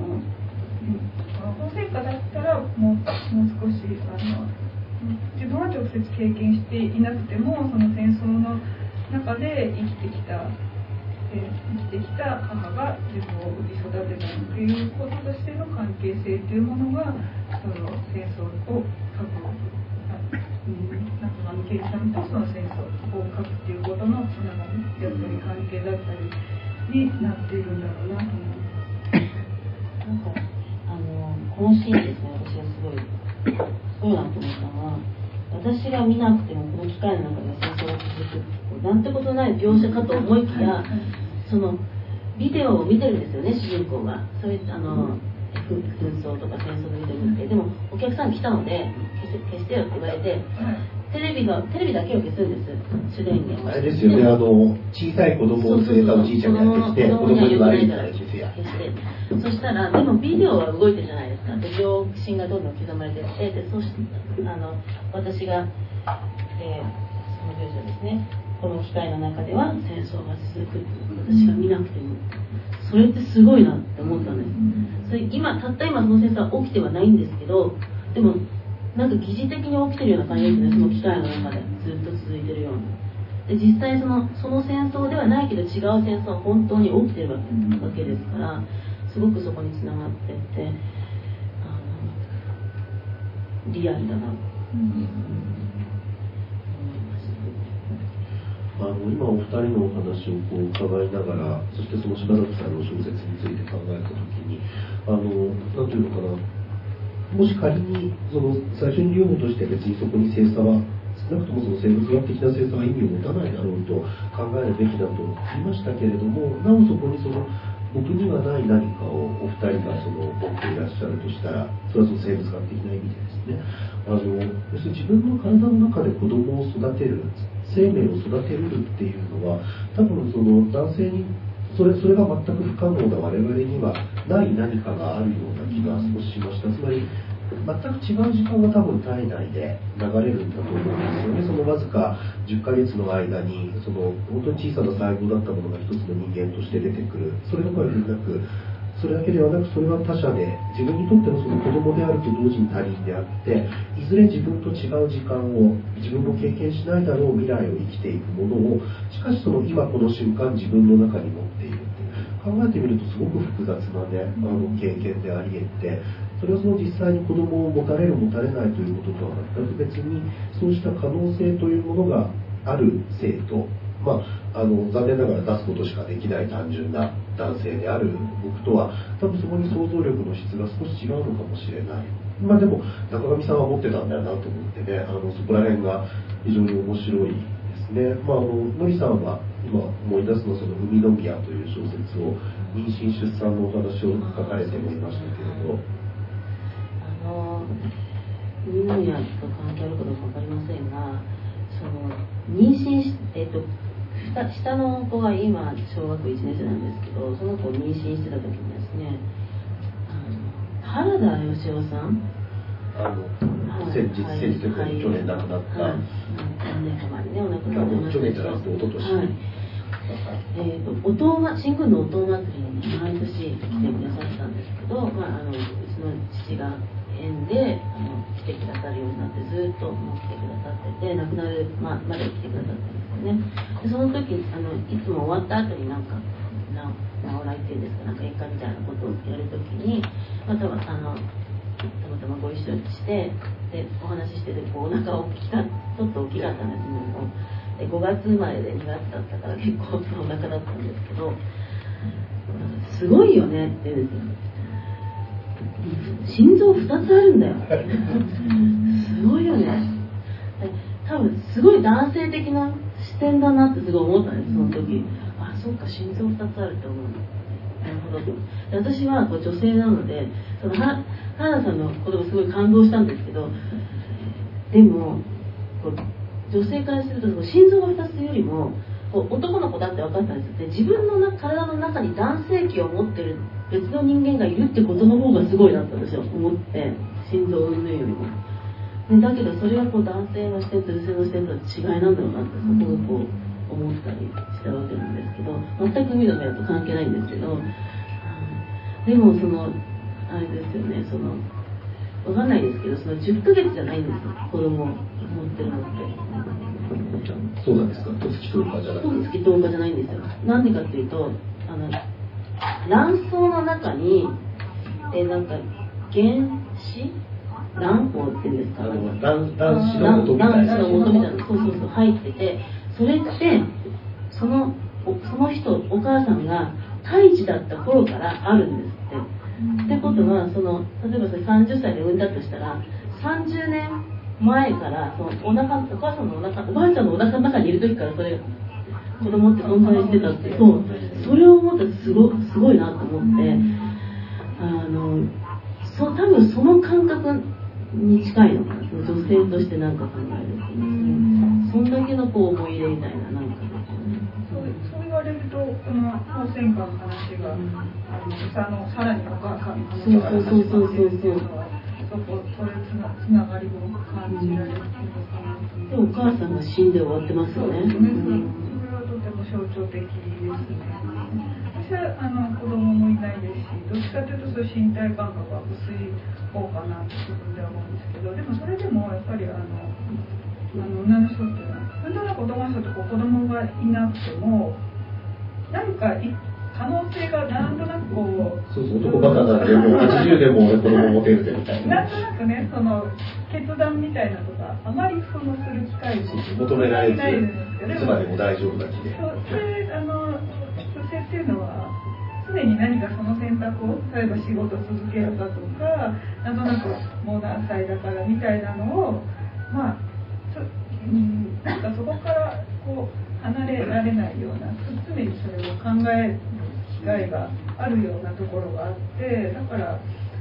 法制化だったらもう少し自分は直接経験していなくてもその戦争の中で生きてきた母が自分を産み育てたっていうこととしての関係性っていうものがその戦争を書く中上健さんとその戦争を書くっていうことのつながりだったり関係だったりになっているんだろうなと思います。 なんかこのシーンですね、私はすごいそうだと思ったのは、私が見なくてもこの機械の中で戦争が続くなんてことない描写かと思いきや、そのビデオを見てるんですよね、主人公が。それ紛争とか戦争のビデオを見て、でもお客さん来たので消してよって言われて、テレビだけを消すんです、主電源。 あれですよね、小さい子供を連れたおじいちゃんがやってきて、子供に悪いから消せや。 そしたら、でもビデオは動いてるじゃないですか。で、秒針がどんどん刻まれていって、で、そして私が、その描写ですね。この機械の中では戦争が続く。私が見なくても、それってすごいなって思ったんです。それたった今その戦争は起きてはないんですけど、でもなんか疑似的に起きてるような感じですね。その機械の中でずっと続いてるような。で実際その戦争ではないけど違う戦争は本当に起きてるわけですから、すごくそこに繋がっていってリアルだなと思いました。 今お二人のお話を伺いながら、そしてその柴崎さんの小説について考えたときに、なんていうのかな、もし仮に最初に留保として別にそこに性差は少なくともその生物学的な性差は意味を持たないだろうと考えるべきだと言いましたけれども、なおそこに僕にはない何かをお二人が持っていらっしゃるとしたら、それは生物学的な意味でですね、要するに自分の体の中で子供を育てる、生命を育てるっていうのは、多分男性にそれが全く不可能な我々にはない何かがあるような気が少ししました。つまり全く違う時間が多分体内で流れるんだと思うんですよね。わずか10ヶ月の間に本当に小さな細胞だったものが一つの人間として出てくる。それどころでなく、それだけではなく、それは他者で自分にとっての子供であると同時に他人であって、いずれ自分と違う時間を自分も経験しないだろう未来を生きていくものを、しかし今この瞬間自分の中に持っているって考えてみるとすごく複雑なね、経験であり得て、それは実際に子供を持たれる持たれないということとは全く別に、そうした可能性というものがある生徒、残念ながら出すことしかできない単純な男性である僕とは、多分そこに想像力の質が少し違うのかもしれない。でも中上さんは持ってたんだよなと思ってね、そこら辺が非常に面白いですね。のりさんは今思い出すのは海の宮という小説を妊娠出産のお話を書かれておりましたけれど、 海の宮と関係あるかどうか分かりませんが、妊娠下の子が今小学1年生なんですけど、その子を妊娠してた時にですね、原田芳雄さん、 先日というか去年亡くなった、 何年か前にねお亡くなりになりました。 去年じゃなくて一昨年、 新宮のお塔祭りに、毎年来てくださったんですけど、うちの父が縁で来てくださるようになって、ずっと来てくださってて、亡くなるまで来てくださったんですよね。でその時いつも終わった後に直来っていうんですか、演歌みたいなことをやる時してでお話ししててこうお腹大きかちょっと大きかったんですけど、で5月生まれで2月だったから結構お腹だったんですけど、すごいよねって言うんですよ。心臓2つあるんだよ。すごいよね。多分すごい男性的な視点だなってすごい思ったんです、その時。あ、そっか、心臓2つあるって思う。なるほど。で私はこう女性なので、その原田さんのこともすごい感動したんですけど、でもこう女性からするとその心臓が2つよりもこう男の子だって分かったんです。で自分の体の中に男性器を持ってる別の人間がいるってことの方がすごいなって私は思って、心臓云々よりも。でだけどそれはこう男性の視点と女性の視点とは違いなんだろうなって、そこがこう思ったりしたわけなんですけど、全く海の目と関係ないんですけど、でもそのあれですよね、そのわかんないですけど、その10ヶ月じゃないんですよ、子供を持ってるのって。 そうなんですか。十月10日じゃなくて。 十月10日じゃないんですよ。なんでかっていうと、卵巣の中になんか原子卵黄っていうんですか、 卵子の元みたいな。 そう入ってて、それってその人お母さんが胎児だった頃からあるんですって。ってことは例えばそれ30歳で産んだとしたら30年前からそのお母さんのおばあちゃんのお腹の中にいる時からそれ子供って存在してたって、それを思ったらすごいなと思って、多分その感覚に近いのかな、女性としてなんか考えると、そんだけのこう思い入れみたいな、なんかそう言われると、この放線下の話が、さらにお母さんの話が始まっているっていうのは、そういうつながりも感じられるのかなと。 でもお母さんが死んで終わってますよね。 それはとても象徴的ですね。私は子供もいないですし、どっちかというとそういう身体感覚は薄い方かなと自分では思うんですけど、でもそれでもやっぱり女の人っていうのは、本当は男の人って子供がいなくても何か可能性がなんとなくこう、 男バカなんでもう80でも俺子供持てるぜみたいな。 なんとなくね、その決断みたいなとかあまりする機会を求められず、 ないんですけど、 いつまでも大丈夫な気で。 それ女性っていうのは常に何かその選択を、例えば仕事を続けるかとか、なんとなくもう何歳だからみたいなのをなんかそこからこう離れられないような、常にそれを考える機会があるようなところがあって、だから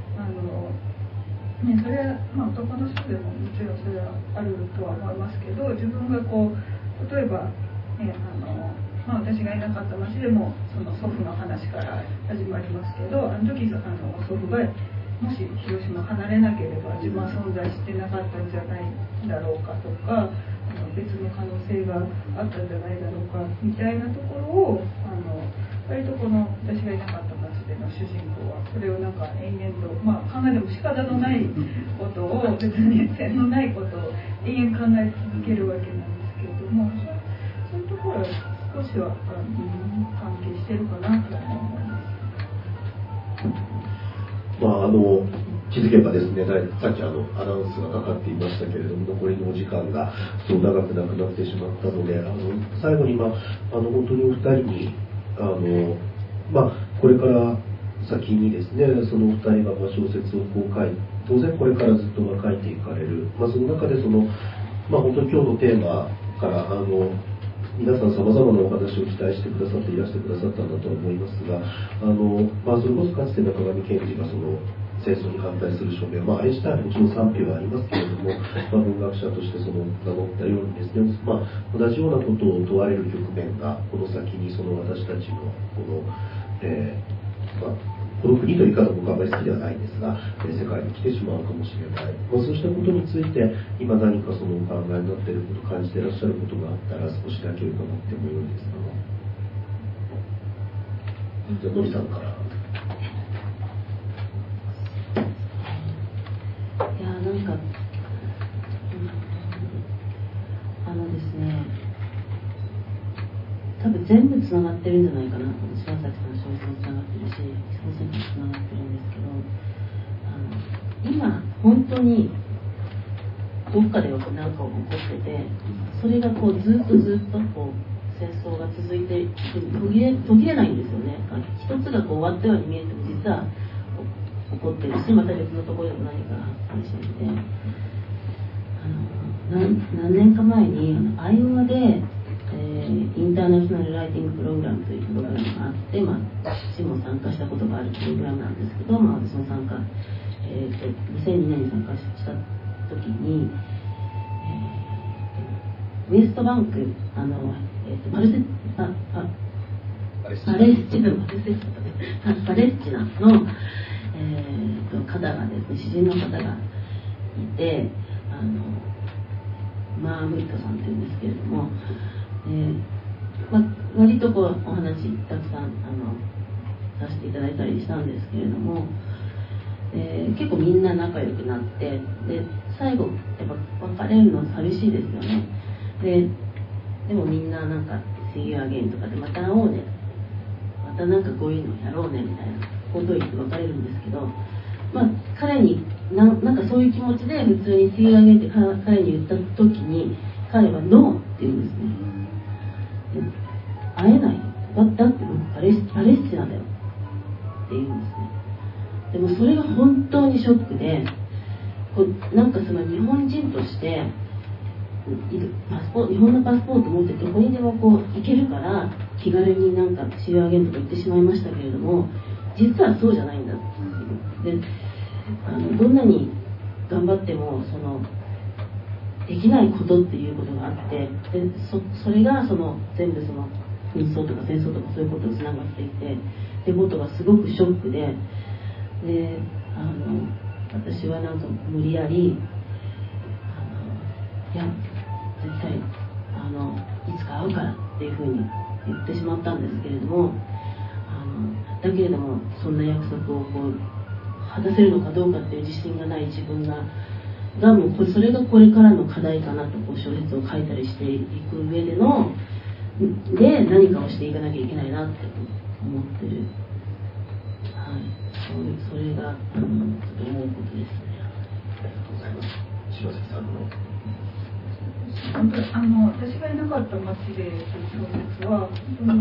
それは男の人でももちろんそれはあるとは思いますけど、自分がこう例えば、私がいなかった町でもその祖父の話から始まりますけど、時祖父がもし広島を離れなければ自分は存在してなかったんじゃないだろうかとか、別の可能性があったんじゃないだろうかみたいなところを割とこの私がいなかった町での主人公はそれをなんか延々と、考えても仕方のないことを、別に線のないことを延々考え続けるわけなんですけれども、そういうところは少しは関係してるかなと思います。 気づけばですね、さっきアナウンスがかかっていましたけれども、残りのお時間がそう長くなくなってしまったので、最後に本当にお二人にこれから先にですね、そのお二人が小説をこう書いて、当然これからずっと書いていかれる、その中で本当に今日のテーマから皆さんさまざまなお話を期待してくださっていらしてくださったんだと思いますが、それこそかつて中上健二が戦争に反対する署名、アインシュタインもちろん賛否はありますけれども、文学者として名乗ったようにですね、同じようなことを問われる局面がこの先に私たちのこの国という言い方僕はあまり好きではないんですが、世界に来てしまうかもしれない、そうしたことについて今何かお考えになっていること、感じていらっしゃることがあったら少しだけ伺ってもよいですか。じゃあのりさんから。 なんかですね、多分全部つながってるんじゃないかなと。柴崎さんの小説もつながってるし、小説もつながってるんですけど、今本当にどっかで何か起こってて、それがこうずっとこう戦争が続いて途切れないんですよね。一つがこう終わったように見えても実は起こってるし、また別のところでも何か発生してて、何年か前にアイオワで、インターナショナルライティングプログラムというプログラムがあって、私も参加したことがあるプログラムなんですけど、私も参加、2002年に参加した時に、ウエストバンク、パレスチナの、方がですね、詩人の方がいて、マームリットさんっていうんですけれども、割とこうお話たくさんさせていただいたりしたんですけれども、結構みんな仲良くなって、で最後やっぱ別れるの寂しいですよね。でもみんななんか See you again とかでまた会おうね、またなんかこういうのやろうねみたいなことを言って別れるんですけど、彼になんかそういう気持ちで普通に See you again って彼に言った時に、彼は No って言うんですね。会えない、だってパレスチナだよって言うんですね。でもそれが本当にショックで、なんかその日本人として日本のパスポート持ってどこにでもこう行けるから気軽になんかSee you againとか言ってしまいましたけれども、実はそうじゃないんだっていう。でどんなに頑張ってもできないことっていうことがあって、で それが全部紛争とか戦争とかそういうことにつながっていてってことがすごくショックで、私はなんか無理やりいや絶対いつか会うからっていうふうに言ってしまったんですけれども、だけれどもそんな約束をこう果たせるのかどうかっていう自信がない自分がもうそれがこれからの課題かなと、こう小説を書いたりしていく上で何かをしていかなきゃいけないなって思ってる、それがちょっと思うことですね。 ありがとうございます。篠崎さんの本当私がいなかった街でという小説は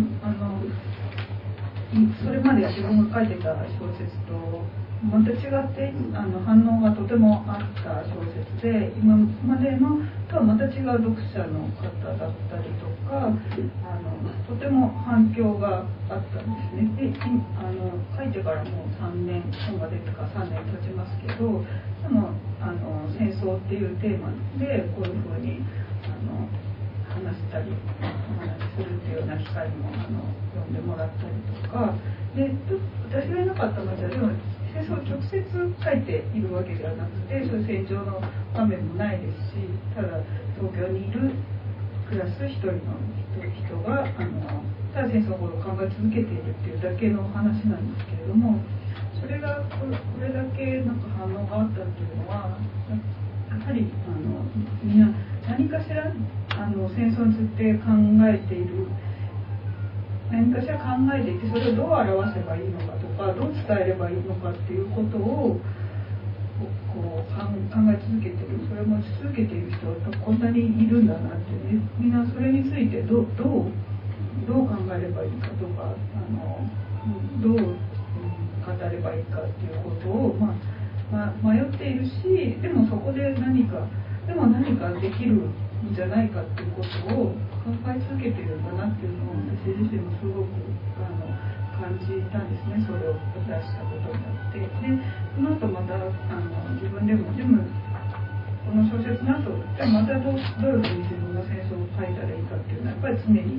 それまで自分が書いてた小説とまた違って反応がとてもあった小説で、今までのとはまた違う読者の方だったりとかとても反響があったんですね。で書いてからもう3年本が出てから3年経ちますけど、戦争っていうテーマでこういうふうに話したりお話しするっていうような機会も読んでもらったりとかで、私がいなかった街はでも戦争を直接書いているわけではなくて、そういう戦場の場面もないですし、ただ東京にいる暮らす一人の人がただ戦争のことを考え続けているっていうだけの話なんですけれども、それがこれだけなんか反応があったっていうのはやはりみんな何かしら戦争について考えている、何かしら考えていて、それをどう表せばいいのかとかどう伝えればいいのかっていうことをこう考え続けている、それを持ち続けている人がこんなにいるんだなってね、みんなそれについてどう考えればいいかとかどう語ればいいかっていうことを、迷っているし、でもそこで何かできるんじゃないかっていうことを考え続けているんだなっていうのを私自身もすごく感じたんですね。それを出したことによって。でその後また自分でもこの小説の後じゃあまたどういうふうに自分が戦争を書いたらいいかっていうのはやっぱり常に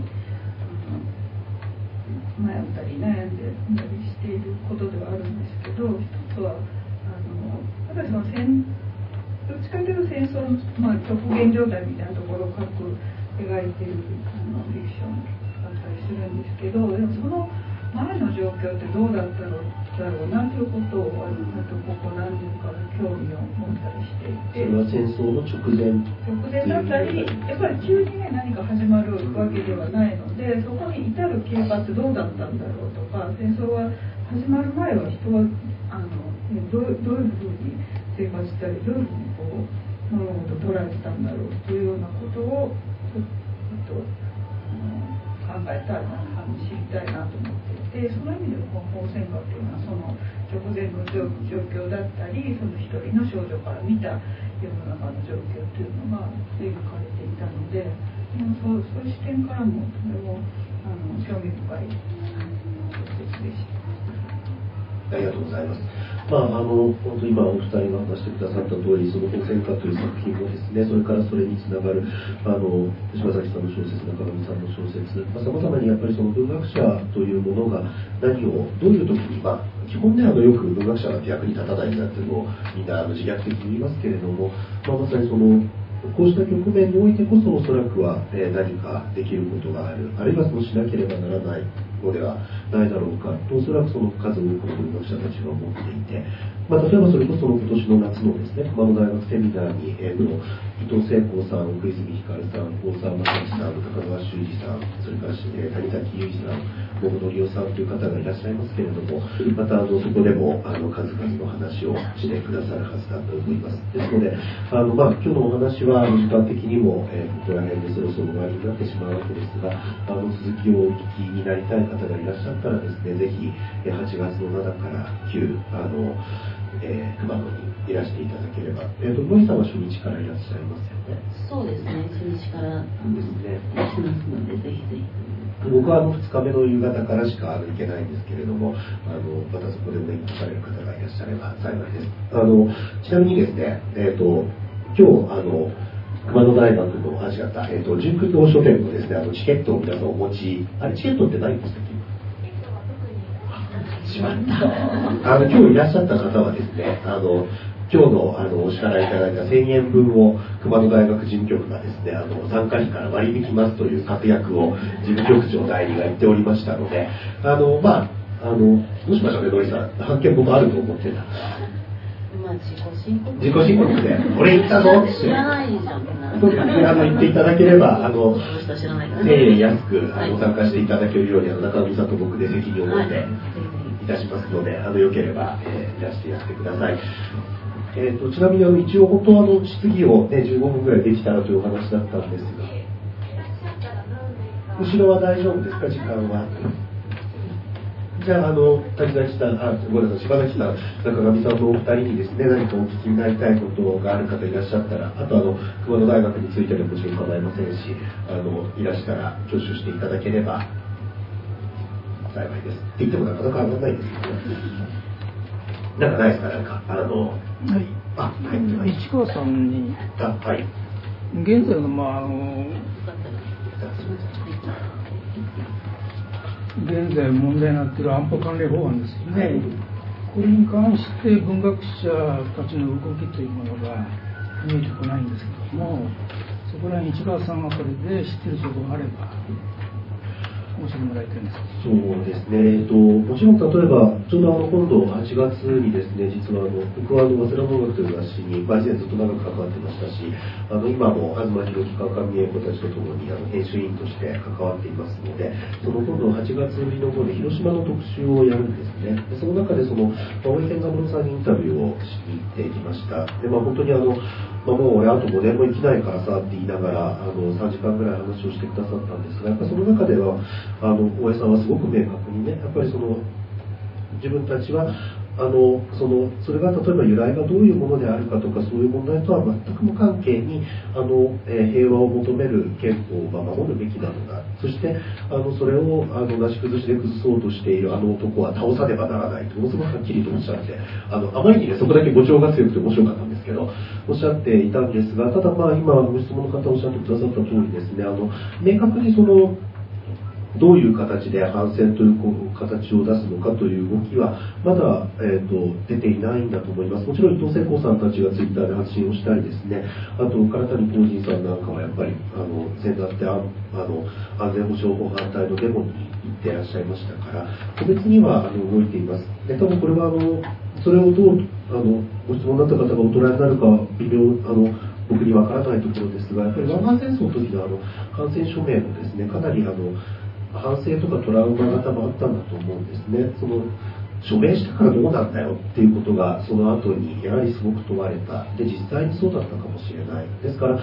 迷ったり悩んでたりしていることではあるんですけど、一つはやっぱりどっちかというと戦争の、極限状態みたいなところを描いているフィクションだったりするんですけど、でもその前の状況ってどうだったろうなということをここ何年か興味を持ったりしていて、 それは戦争の直前だったり、やっぱり急に何か始まるわけではないので、そこに至る経過ってどうだったんだろうとか、戦争が始まる前は人はどういうふうに生活したり、どういうふうに物事を捉えてたんだろうというようなことを考えたいな、知りたいなと思っていて、その意味でもこの鳳仙花っていうのはその直前の状況だったり、その一人の少女から見た世の中の状況というのが描かれていたので、そういう視点からもとても興味深い小説でした。 ありがとうございます。本当今お二人が話してくださった通り、その鳳仙花という作品もですね、それからそれにつながる島崎さんの小説、中上さんの小説、さまざまにやっぱりその文学者というものが何をどういう時に、基本ねよく文学者なんて役に立たないんだっていうのをみんな自虐的に言いますけれども、まさにそのこうした局面においてこそおそらくは何かできることがある、あるいはそうしなければならないのではないだろうかと、おそらくその数多くの文学者たちが思っていて、例えばそれこそ今年の夏のですね、熊野大学セミナーに、伊藤聖光さん、奥泉光さん、大沢正樹さん、高川修司さん、それから、谷崎裕二さん、野茂則夫さんという方がいらっしゃいますけれども、またそこでも数々の話をしてくださるはずだと思います。ですので、今日のお話は時間的にも、ここら辺でそろそろ終わりになってしまうわけですが、続きをお聞きになりたい方がいらっしゃったらですね、ぜひ8月の7から9、熊野にいらしていただければ、ロイさんは初日からいらっしゃいますよね。 そうですね、初日からですね。 しますので、ぜひぜひ。 僕は2日目の夕方からしか行けないんですけれども、またそこでお勉強される方がいらっしゃれば幸いです。ちなみにですね、今日熊野大学の純駆動書店のですね、チケットを皆さんお持ち、チケットって何でしたっけ？しまった。今日いらっしゃった方はですね、今日のお支払いいただいた1000円分を熊野大学事務局がですね、参加費から割り引きますという確約を事務局長代理が言っておりましたので、どうしましょうね、ロイさん。判決僕あると思ってた。自己申告で、俺言ったぞって。 知らないじゃん。 言っていただければ、1000円安く参加していただけるように、中上さんと僕で責任を持っていたしますので、よければ、いらしてやってください。ちなみに一応本当は質疑を、15分ぐらいできたらというお話だったんですが、後ろは大丈夫ですか、時間は。じゃあ、谷崎さん、ごめんなさい、柴崎さん、中上さんのお二人にですね、何かお聞きになりたいことがある方いらっしゃったら、あと熊野大学についてももちろん構いませんし、いらしたら挙手していただければ幸いです。って言ってもなかなか上がらないですけどね。なんかないですか、なんか。 はい。市川さんに、 はい。 現在の、現在問題になっている安保関連法案ですよね。これに関して文学者たちの動きというものが見えてこないんですけども、そこらに市川さんあたりで知っている情報があれば教えてもらいたいんです。 そうですね、もちろん例えばちょうど今度8月にですね、実は僕は早稲田文学という雑誌に以前ずっと長く関わってましたし、今も東博樹、川上英子たちとともに編集員として関わっていますので、その今度8月の方で広島の特集をやるんですね。でその中で大井健三郎さんにインタビューをしに行ってきました。で、本当にもう俺あと5年も生きないからさって言いながら3時間ぐらい話をしてくださったんですが、やっぱりその中では大江さんはすごく明確にね、やっぱり自分たちはそれが例えば由来がどういうものであるかとかそういう問題とは全く無関係に平和を求める憲法を守るべきなのだ、そしてそれをなし崩しで崩そうとしている男は倒さねばならないとものすごくはっきりとおっしゃって、あまりにねそこだけ語調が強くて面白かったんですけどおっしゃっていたんですが、ただ今ご質問の方おっしゃってくださった通りですね、明確にどういう形で反戦という形を出すのかという動きはまだ、出ていないんだと思います。もちろん伊藤聖光さんたちがツイッターで発信をしたりですね、あと唐谷公人さんなんかはやっぱり先だって安全保障法反対のデモに行ってらっしゃいましたから、個別には動いています。で多分これはそれをどうご質問になった方がお捉えになるかは微妙僕にわからないところですが、やっぱり湾岸戦争の時の感染署名のですね、かなり反省とかトラウマが多分あったんだと思うんですね。 署名したからどうなんだよっていうことがその後にやはりすごく問われた。で、実際にそうだったかもしれない。ですから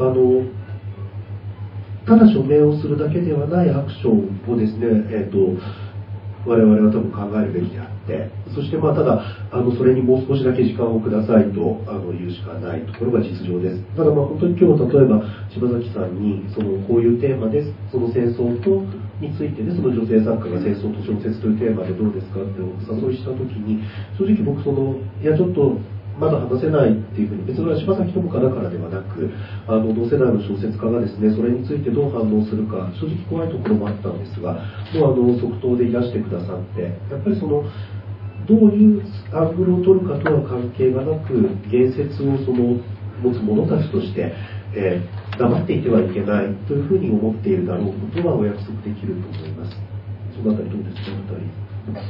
ただ署名をするだけではないアクションをですね、我々は多分考えるべきであって、そしてただそれにもう少しだけ時間をくださいと言うしかないところが実情です。ただ本当に今日例えば柴崎さんにこういうテーマです、その戦争についてね、その女性作家が戦争と小説というテーマでどうですかってお誘いした時に、正直僕いやちょっとまだ話せないっていうふうに、別に柴崎友香だからではなく、同世代の小説家がですね、それについてどう反応するか、正直怖いところもあったんですが、もう即答でいらしてくださって、やっぱりどういうアングルを取るかとは関係がなく、言説を持つ者たちとして、黙っていてはいけないというふうに思っているだろうことはお約束できると思います。そのあたりどうですか、お二人。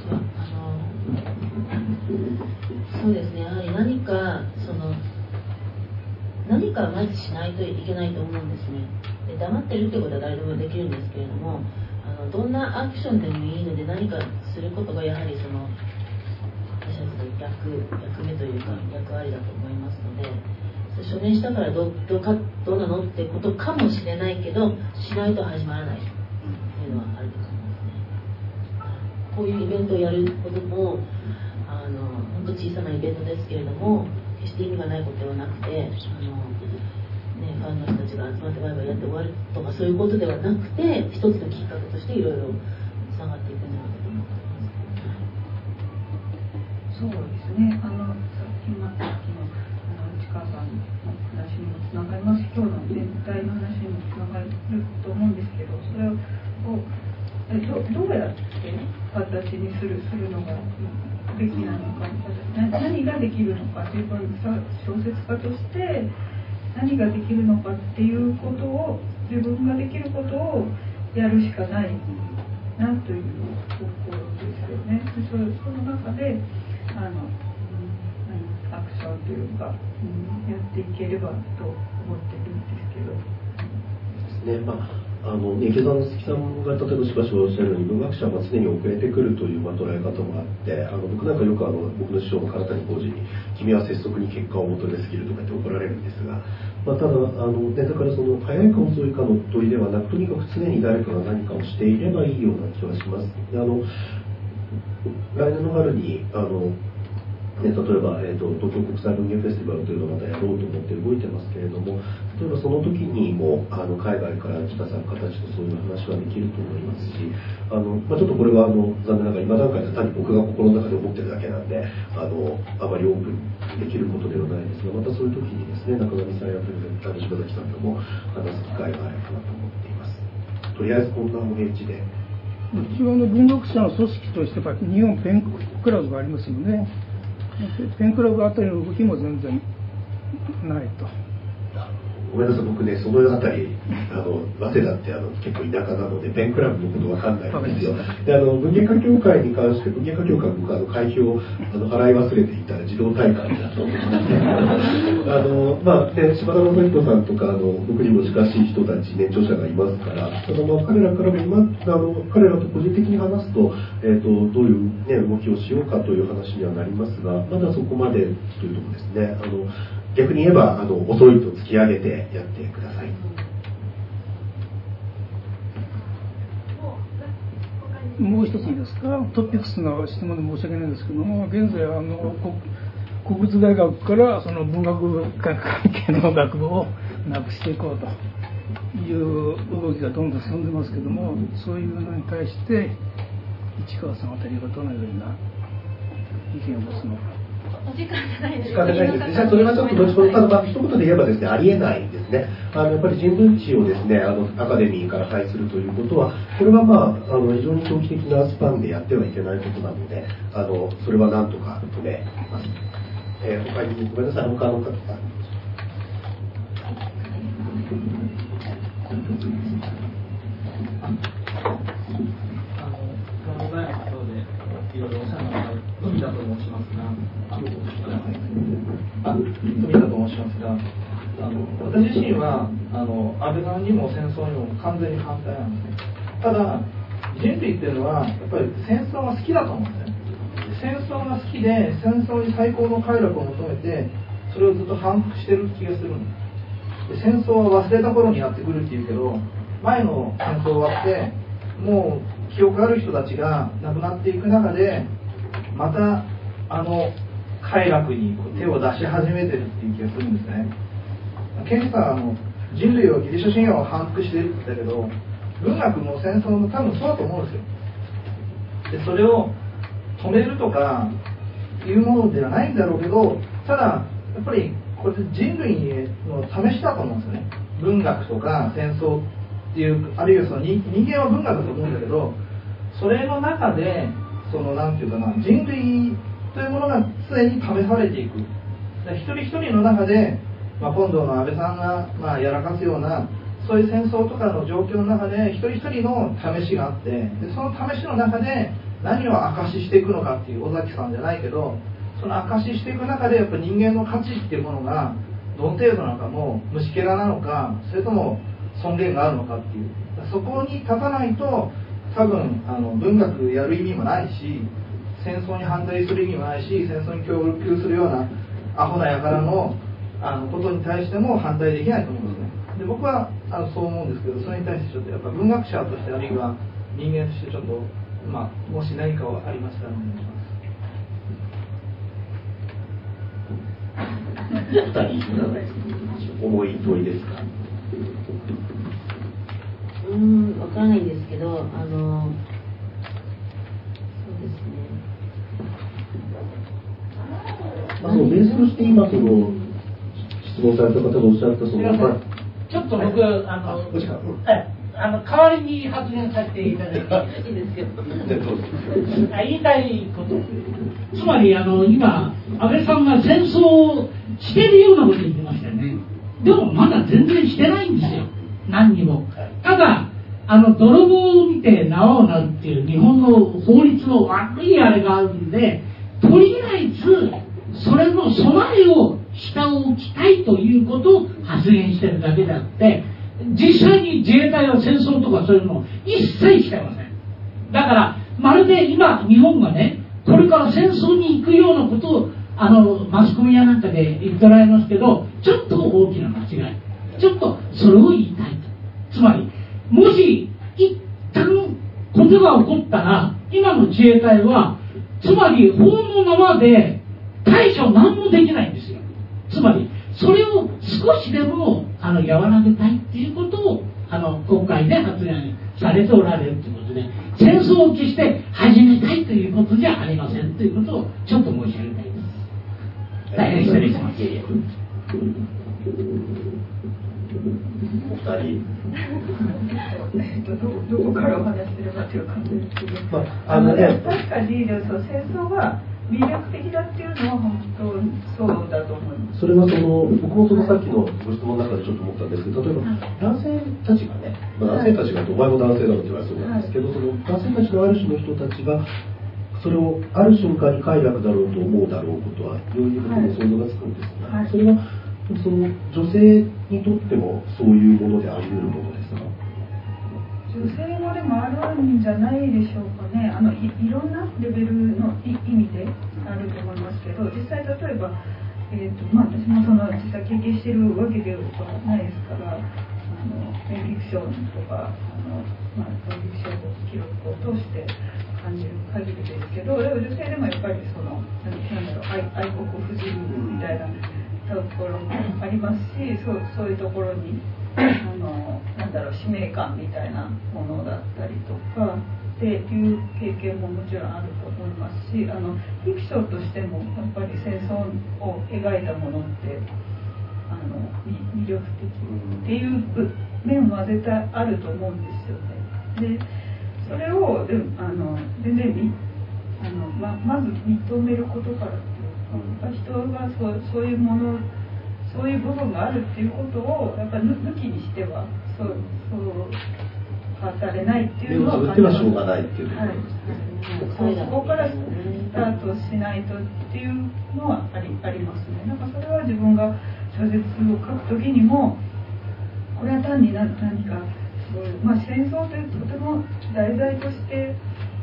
そうですね、やはり何かまずしないといけないと思うんですね。で、黙ってるってことは誰でもできるんですけれども、どんなアクションでもいいので何かすることがやはり私たちの役目というか役割だと思いますので、署名したからどうなのってことかもしれないけど、しないと始まらないというのはあると思いますね。こういうイベントをやることも本当小さなイベントですけれども、決して意味がないことではなくて、ファンの人たちが集まってワイワイやって終わるとかそういうことではなくて、一つのきっかけとしていろいろつながっていくんじゃないかと思います。 そうですね。さっきの市川さんの話にもつながりますし、今日の全体の話にもつながると思うんですけど、それをどうやって形にするのがべきなのか、何ができるのか、自分小説家として何ができるのかっていうことを、自分ができることをやるしかないなというところですよね。その中でアクションというか、やっていければと思ってるんですけど。 ですね。池澤のさんが例えばしばしばおっしゃるように、文学者は常に遅れてくるという捉え方もあって、僕なんかよく僕の師匠の唐谷浩二に「君は拙速に結果を求めすぎる」とかって怒られるんですが、ただだから早いか遅いかの問いではなく、とにかく常に誰かが何かをしていればいいような気はします。で来年の春に例えば、東京国際文芸フェスティバルというのをまたやろうと思って動いてますけれども、例えばその時にも海外から来た作家たちとそういう話はできると思いますし、ちょっとこれは残念ながら今段階で単に僕が心の中で思ってるだけなんであまりオープンできることではないですが、またそういう時にですね、中上さんや柴崎さんとも話す機会があればなと思っています。とりあえずこんなお返事で。 一応文学者の組織としては日本ペンクラブがありますよね。ペンクラブあたりの動きも全然ないと。 ごめんなさい、僕ね、そのあたり早稲田って結構田舎なのでペンクラブのことわかんないんですよ。で文芸家協会に関して、文芸家協会は僕会費を払い忘れていたら自動退会だと思ってね、柴田正人さんとか僕にも近しい人たち、年長者がいますから、ただ彼らからも彼らと個人的に話すと、どういう、動きをしようかという話にはなりますが、まだそこまでというところですね。逆に言えば遅いと突き上げてやってください。 もう一ついいですか。トピックスの質問で申し訳ないんですけども、現在国立大学から文学関係の学部をなくしていこうという動きがどんどん進んでますけども、そういうのに対して市川さんあたりがどのような意見を持つのか。 お時間じゃないです。 時間じゃないです。じゃあそれはちょっと後ほど、ただ一言で言えばですね、ありえないですね。やっぱり人文知をですね、アカデミーから配するということは、これは非常に長期的なスパンでやってはいけないことなので、それはなんとか止めます。他にごめんなさい、他の方。この前のことでいろいろおっしゃるのが富田と申しますが、富田と申しますが、私自身は安倍さんにも戦争にも完全に反対なんですね。ただ人類っていうのはやっぱり戦争が好きだと思うんですね。 戦争が好きで戦争に最高の快楽を求めてそれをずっと反復してる気がするんです。で戦争は忘れた頃にやってくるっていうけど、前の戦争終わってもう記憶ある人たちが亡くなっていく中でまた快楽に手を出し始めてるっていう気がするんですね。ケンジさんは人類をギリシャ神話を反復してるって言ったけど、文学も戦争も多分そうだと思うんですよ。でそれを止めるとかいうものではないんだろうけど、ただやっぱりこれ人類の試しだと思うんですよね。文学とか戦争っていう、あるいはその人間は文学だと思うんだけど、それの中でなんていうかな、人類というものが常に試されていく。一人一人の中で、今度の安倍さんがやらかすようなそういう戦争とかの状況の中で一人一人の試しがあって、でその試しの中で何を証ししていくのかっていう尾崎さんじゃないけど、その証ししていく中でやっぱ人間の価値っていうものがどの程度なのか、もう虫けらなのか、それとも尊厳があるのかっていう、そこに立たないと多分文学やる意味もないし、戦争に反対する意味もないし、戦争に協力するようなアホな輩のことに対しても反対できないと思うんですね。で僕はそう思うんですけど、それに対してちょっとやっぱ文学者として、あるいは人間としてちょっともし何かありましたらお願いします。 2人重い問いですか？ わからないんですけど、そうですね。 ベースとして今質問された方がおっしゃったすみません、ちょっと僕、代わりに発言させていただいていいですけど、言いたいこと、つまり今、安倍さんが戦争をしてるようなこと言ってましたよね。でもまだ全然してないんですよ、何にも。ただ泥棒を見て縄をなるっていう日本の法律の悪いあれがあるんで、とりあえずそれの備えを下を置きたいということを発言してるだけであって、実際に自衛隊は戦争とかそういうのを一切してません。だからまるで今日本がね、これから戦争に行くようなことをマスコミやなんかで言っておられますけど、ちょっと大きな間違い、ちょっとそれを言いたいと。つまりもし一旦ことが起こったら、今の自衛隊はつまり法のままで対処何もできないんですよ。つまりそれを少しでも和らげたいっていうことを国会で発言されておられるということで、戦争を決して始めたいということじゃありませんということをちょっと申し上げたいです。大変失礼します。 お二人どこからお話しすればという感じですけど、確かに戦争は魅力的だっていうのは本当そうだと思います。 それは僕もさっきのご質問の中でちょっと思ったんですけど、例えば男性たちがね、男性たちがお前も男性だろうって言われそうなんですけど、その男性たちのある種の人たちがそれをある瞬間に快楽だろうと思うだろうことはどういうことも想像がつくんですが、それはその女性にとってもそういうものであり得るものですか？ 女性もでもあるんじゃないでしょうかね。いろんなレベルの意味であると思いますけど、実際例えば、私も実際経験しているわけではないですから、フェインフィクションとかフェインフィクションの記録を通して感じる限りですけど、女性でもやっぱり愛国不自由みたいなところもありますし、そういうところに使命感みたいなものだったりとかっていう経験ももちろんあると思いますし、フィクションとしてもやっぱり戦争を描いたものって魅力的っていう面は絶対あると思うんですよね。でそれを全然まず認めることからっていうか、人がそういうもの、そういう部分があるっていうことをやっぱり抜きにしてはそう語れないっていうのは感じます。しょうがないっていうことですね。 そこからスタートしないとっていうのはありますね。なんかそれは自分が小説を書くときにも、これは単に何かそういう、戦争というとても題材として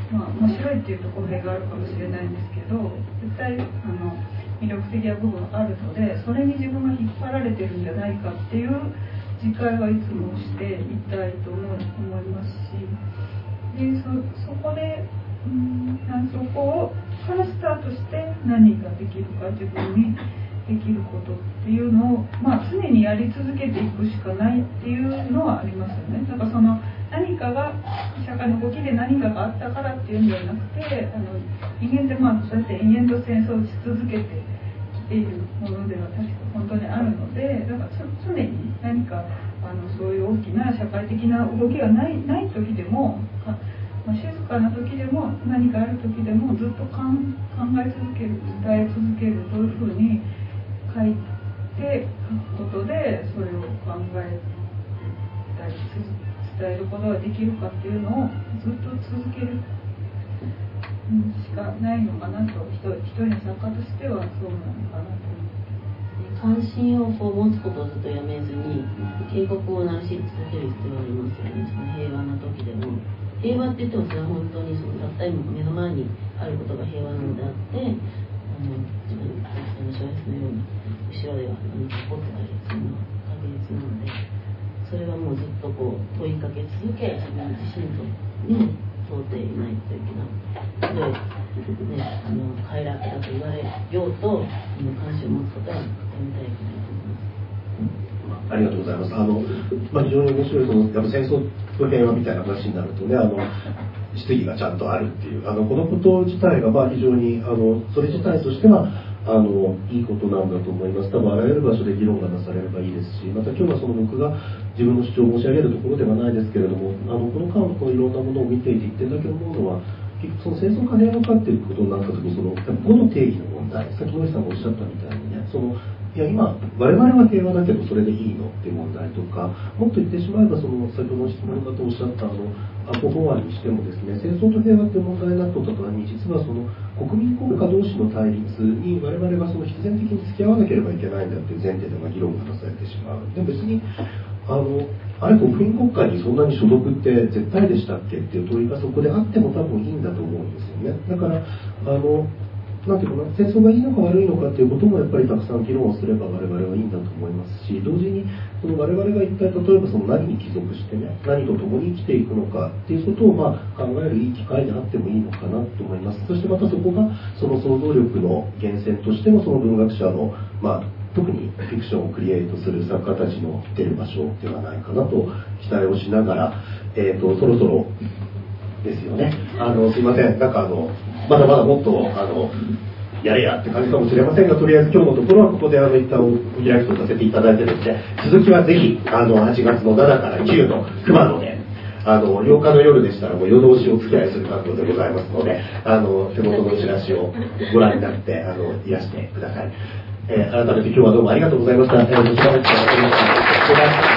面白いっていうと語弊があるかもしれないんですけど、絶対魅力的な部分があるので、それに自分が引っ張られてるんじゃないかっていう自戒はいつもしていたいと思いますし、でそこで、そこからスタートして何ができるか、自分にできることっていうのを、常にやり続けていくしかないっていうのはありますよね。なんかその何かが社会の動きで何かがあったからっていうんではなくて、人間ってそうやって延々と戦争をし続けてきているものでは確か本当にあるので、だから常に何かそういう大きな社会的な動きがない時でも、静かな時でも何かある時でもずっと考え続ける、伝え続けるというふうに書いて書くことで、それを考えたり伝えることができるかっていうのをずっと続けるしかないのかなと、一人の作家としてはそうなのかなと。 関心を持つことをずっとやめずに警告を鳴らし続ける必要がありますよね。その平和な時でも、平和って言ってもそれは本当にたった今目の前にあることが平和なのであって、自分の小説のように後ろでは何か起こってたりするのは確実なので、それはもうずっと問いかけ続け、自分自身とね問うていないといけない。ひどい快楽だと言われようと関心を持つことはやめたらいけないと思います。 ありがとうございます。非常に面白いやっぱ戦争と平和みたいな話になるとね、質疑がちゃんとあるっていう、このこと自体が非常にそれ自体としてはいいことなんだと思います。多分あらゆる場所で議論がなされればいいですし、また今日は僕が自分の主張を申し上げるところではないですけれども、この間いろんなものを見ていて一点だけ思うのは、結局戦争か平和かっていうことになった時に語の定義の問題、先ほどさんがおっしゃったみたいにね、いや今我々は平和だけどそれでいいのっていう問題とか、もっと言ってしまえば先ほどの質問の方おっしゃったアポ法案にしてもですね、戦争と平和っていう問題になった途端に、実は国民国家同士の対立に我々が必然的に付き合わなければいけないんだっていう前提で議論がなされてしまう。で別にあれ国民国家にそんなに所属って絶対でしたっけっていう問いがそこであっても多分いいんだと思うんですよね。だからなんていうかな、戦争がいいのか悪いのかっていうこともやっぱりたくさん議論をすれば我々はいいんだと思いますし、同時に我々が一体例えば何に帰属してね、何と共に生きていくのかっていうことを考えるいい機会であってもいいのかなと思います。そしてまたそこが想像力の源泉としての文学者の特にフィクションをクリエイトする作家たちの出る場所ではないかなと期待をしながら、そろそろですよね。すいません、まだまだもっとやれやって感じかもしれませんが、とりあえず今日のところはここで一旦お開きとさせていただいてるので、続きはぜひ8月の7から9の熊野で8日の夜でしたらもう夜通しお付き合いする覚悟でございますので、手元のチラシをご覧になっていらしてください。改めて今日はどうもありがとうございました。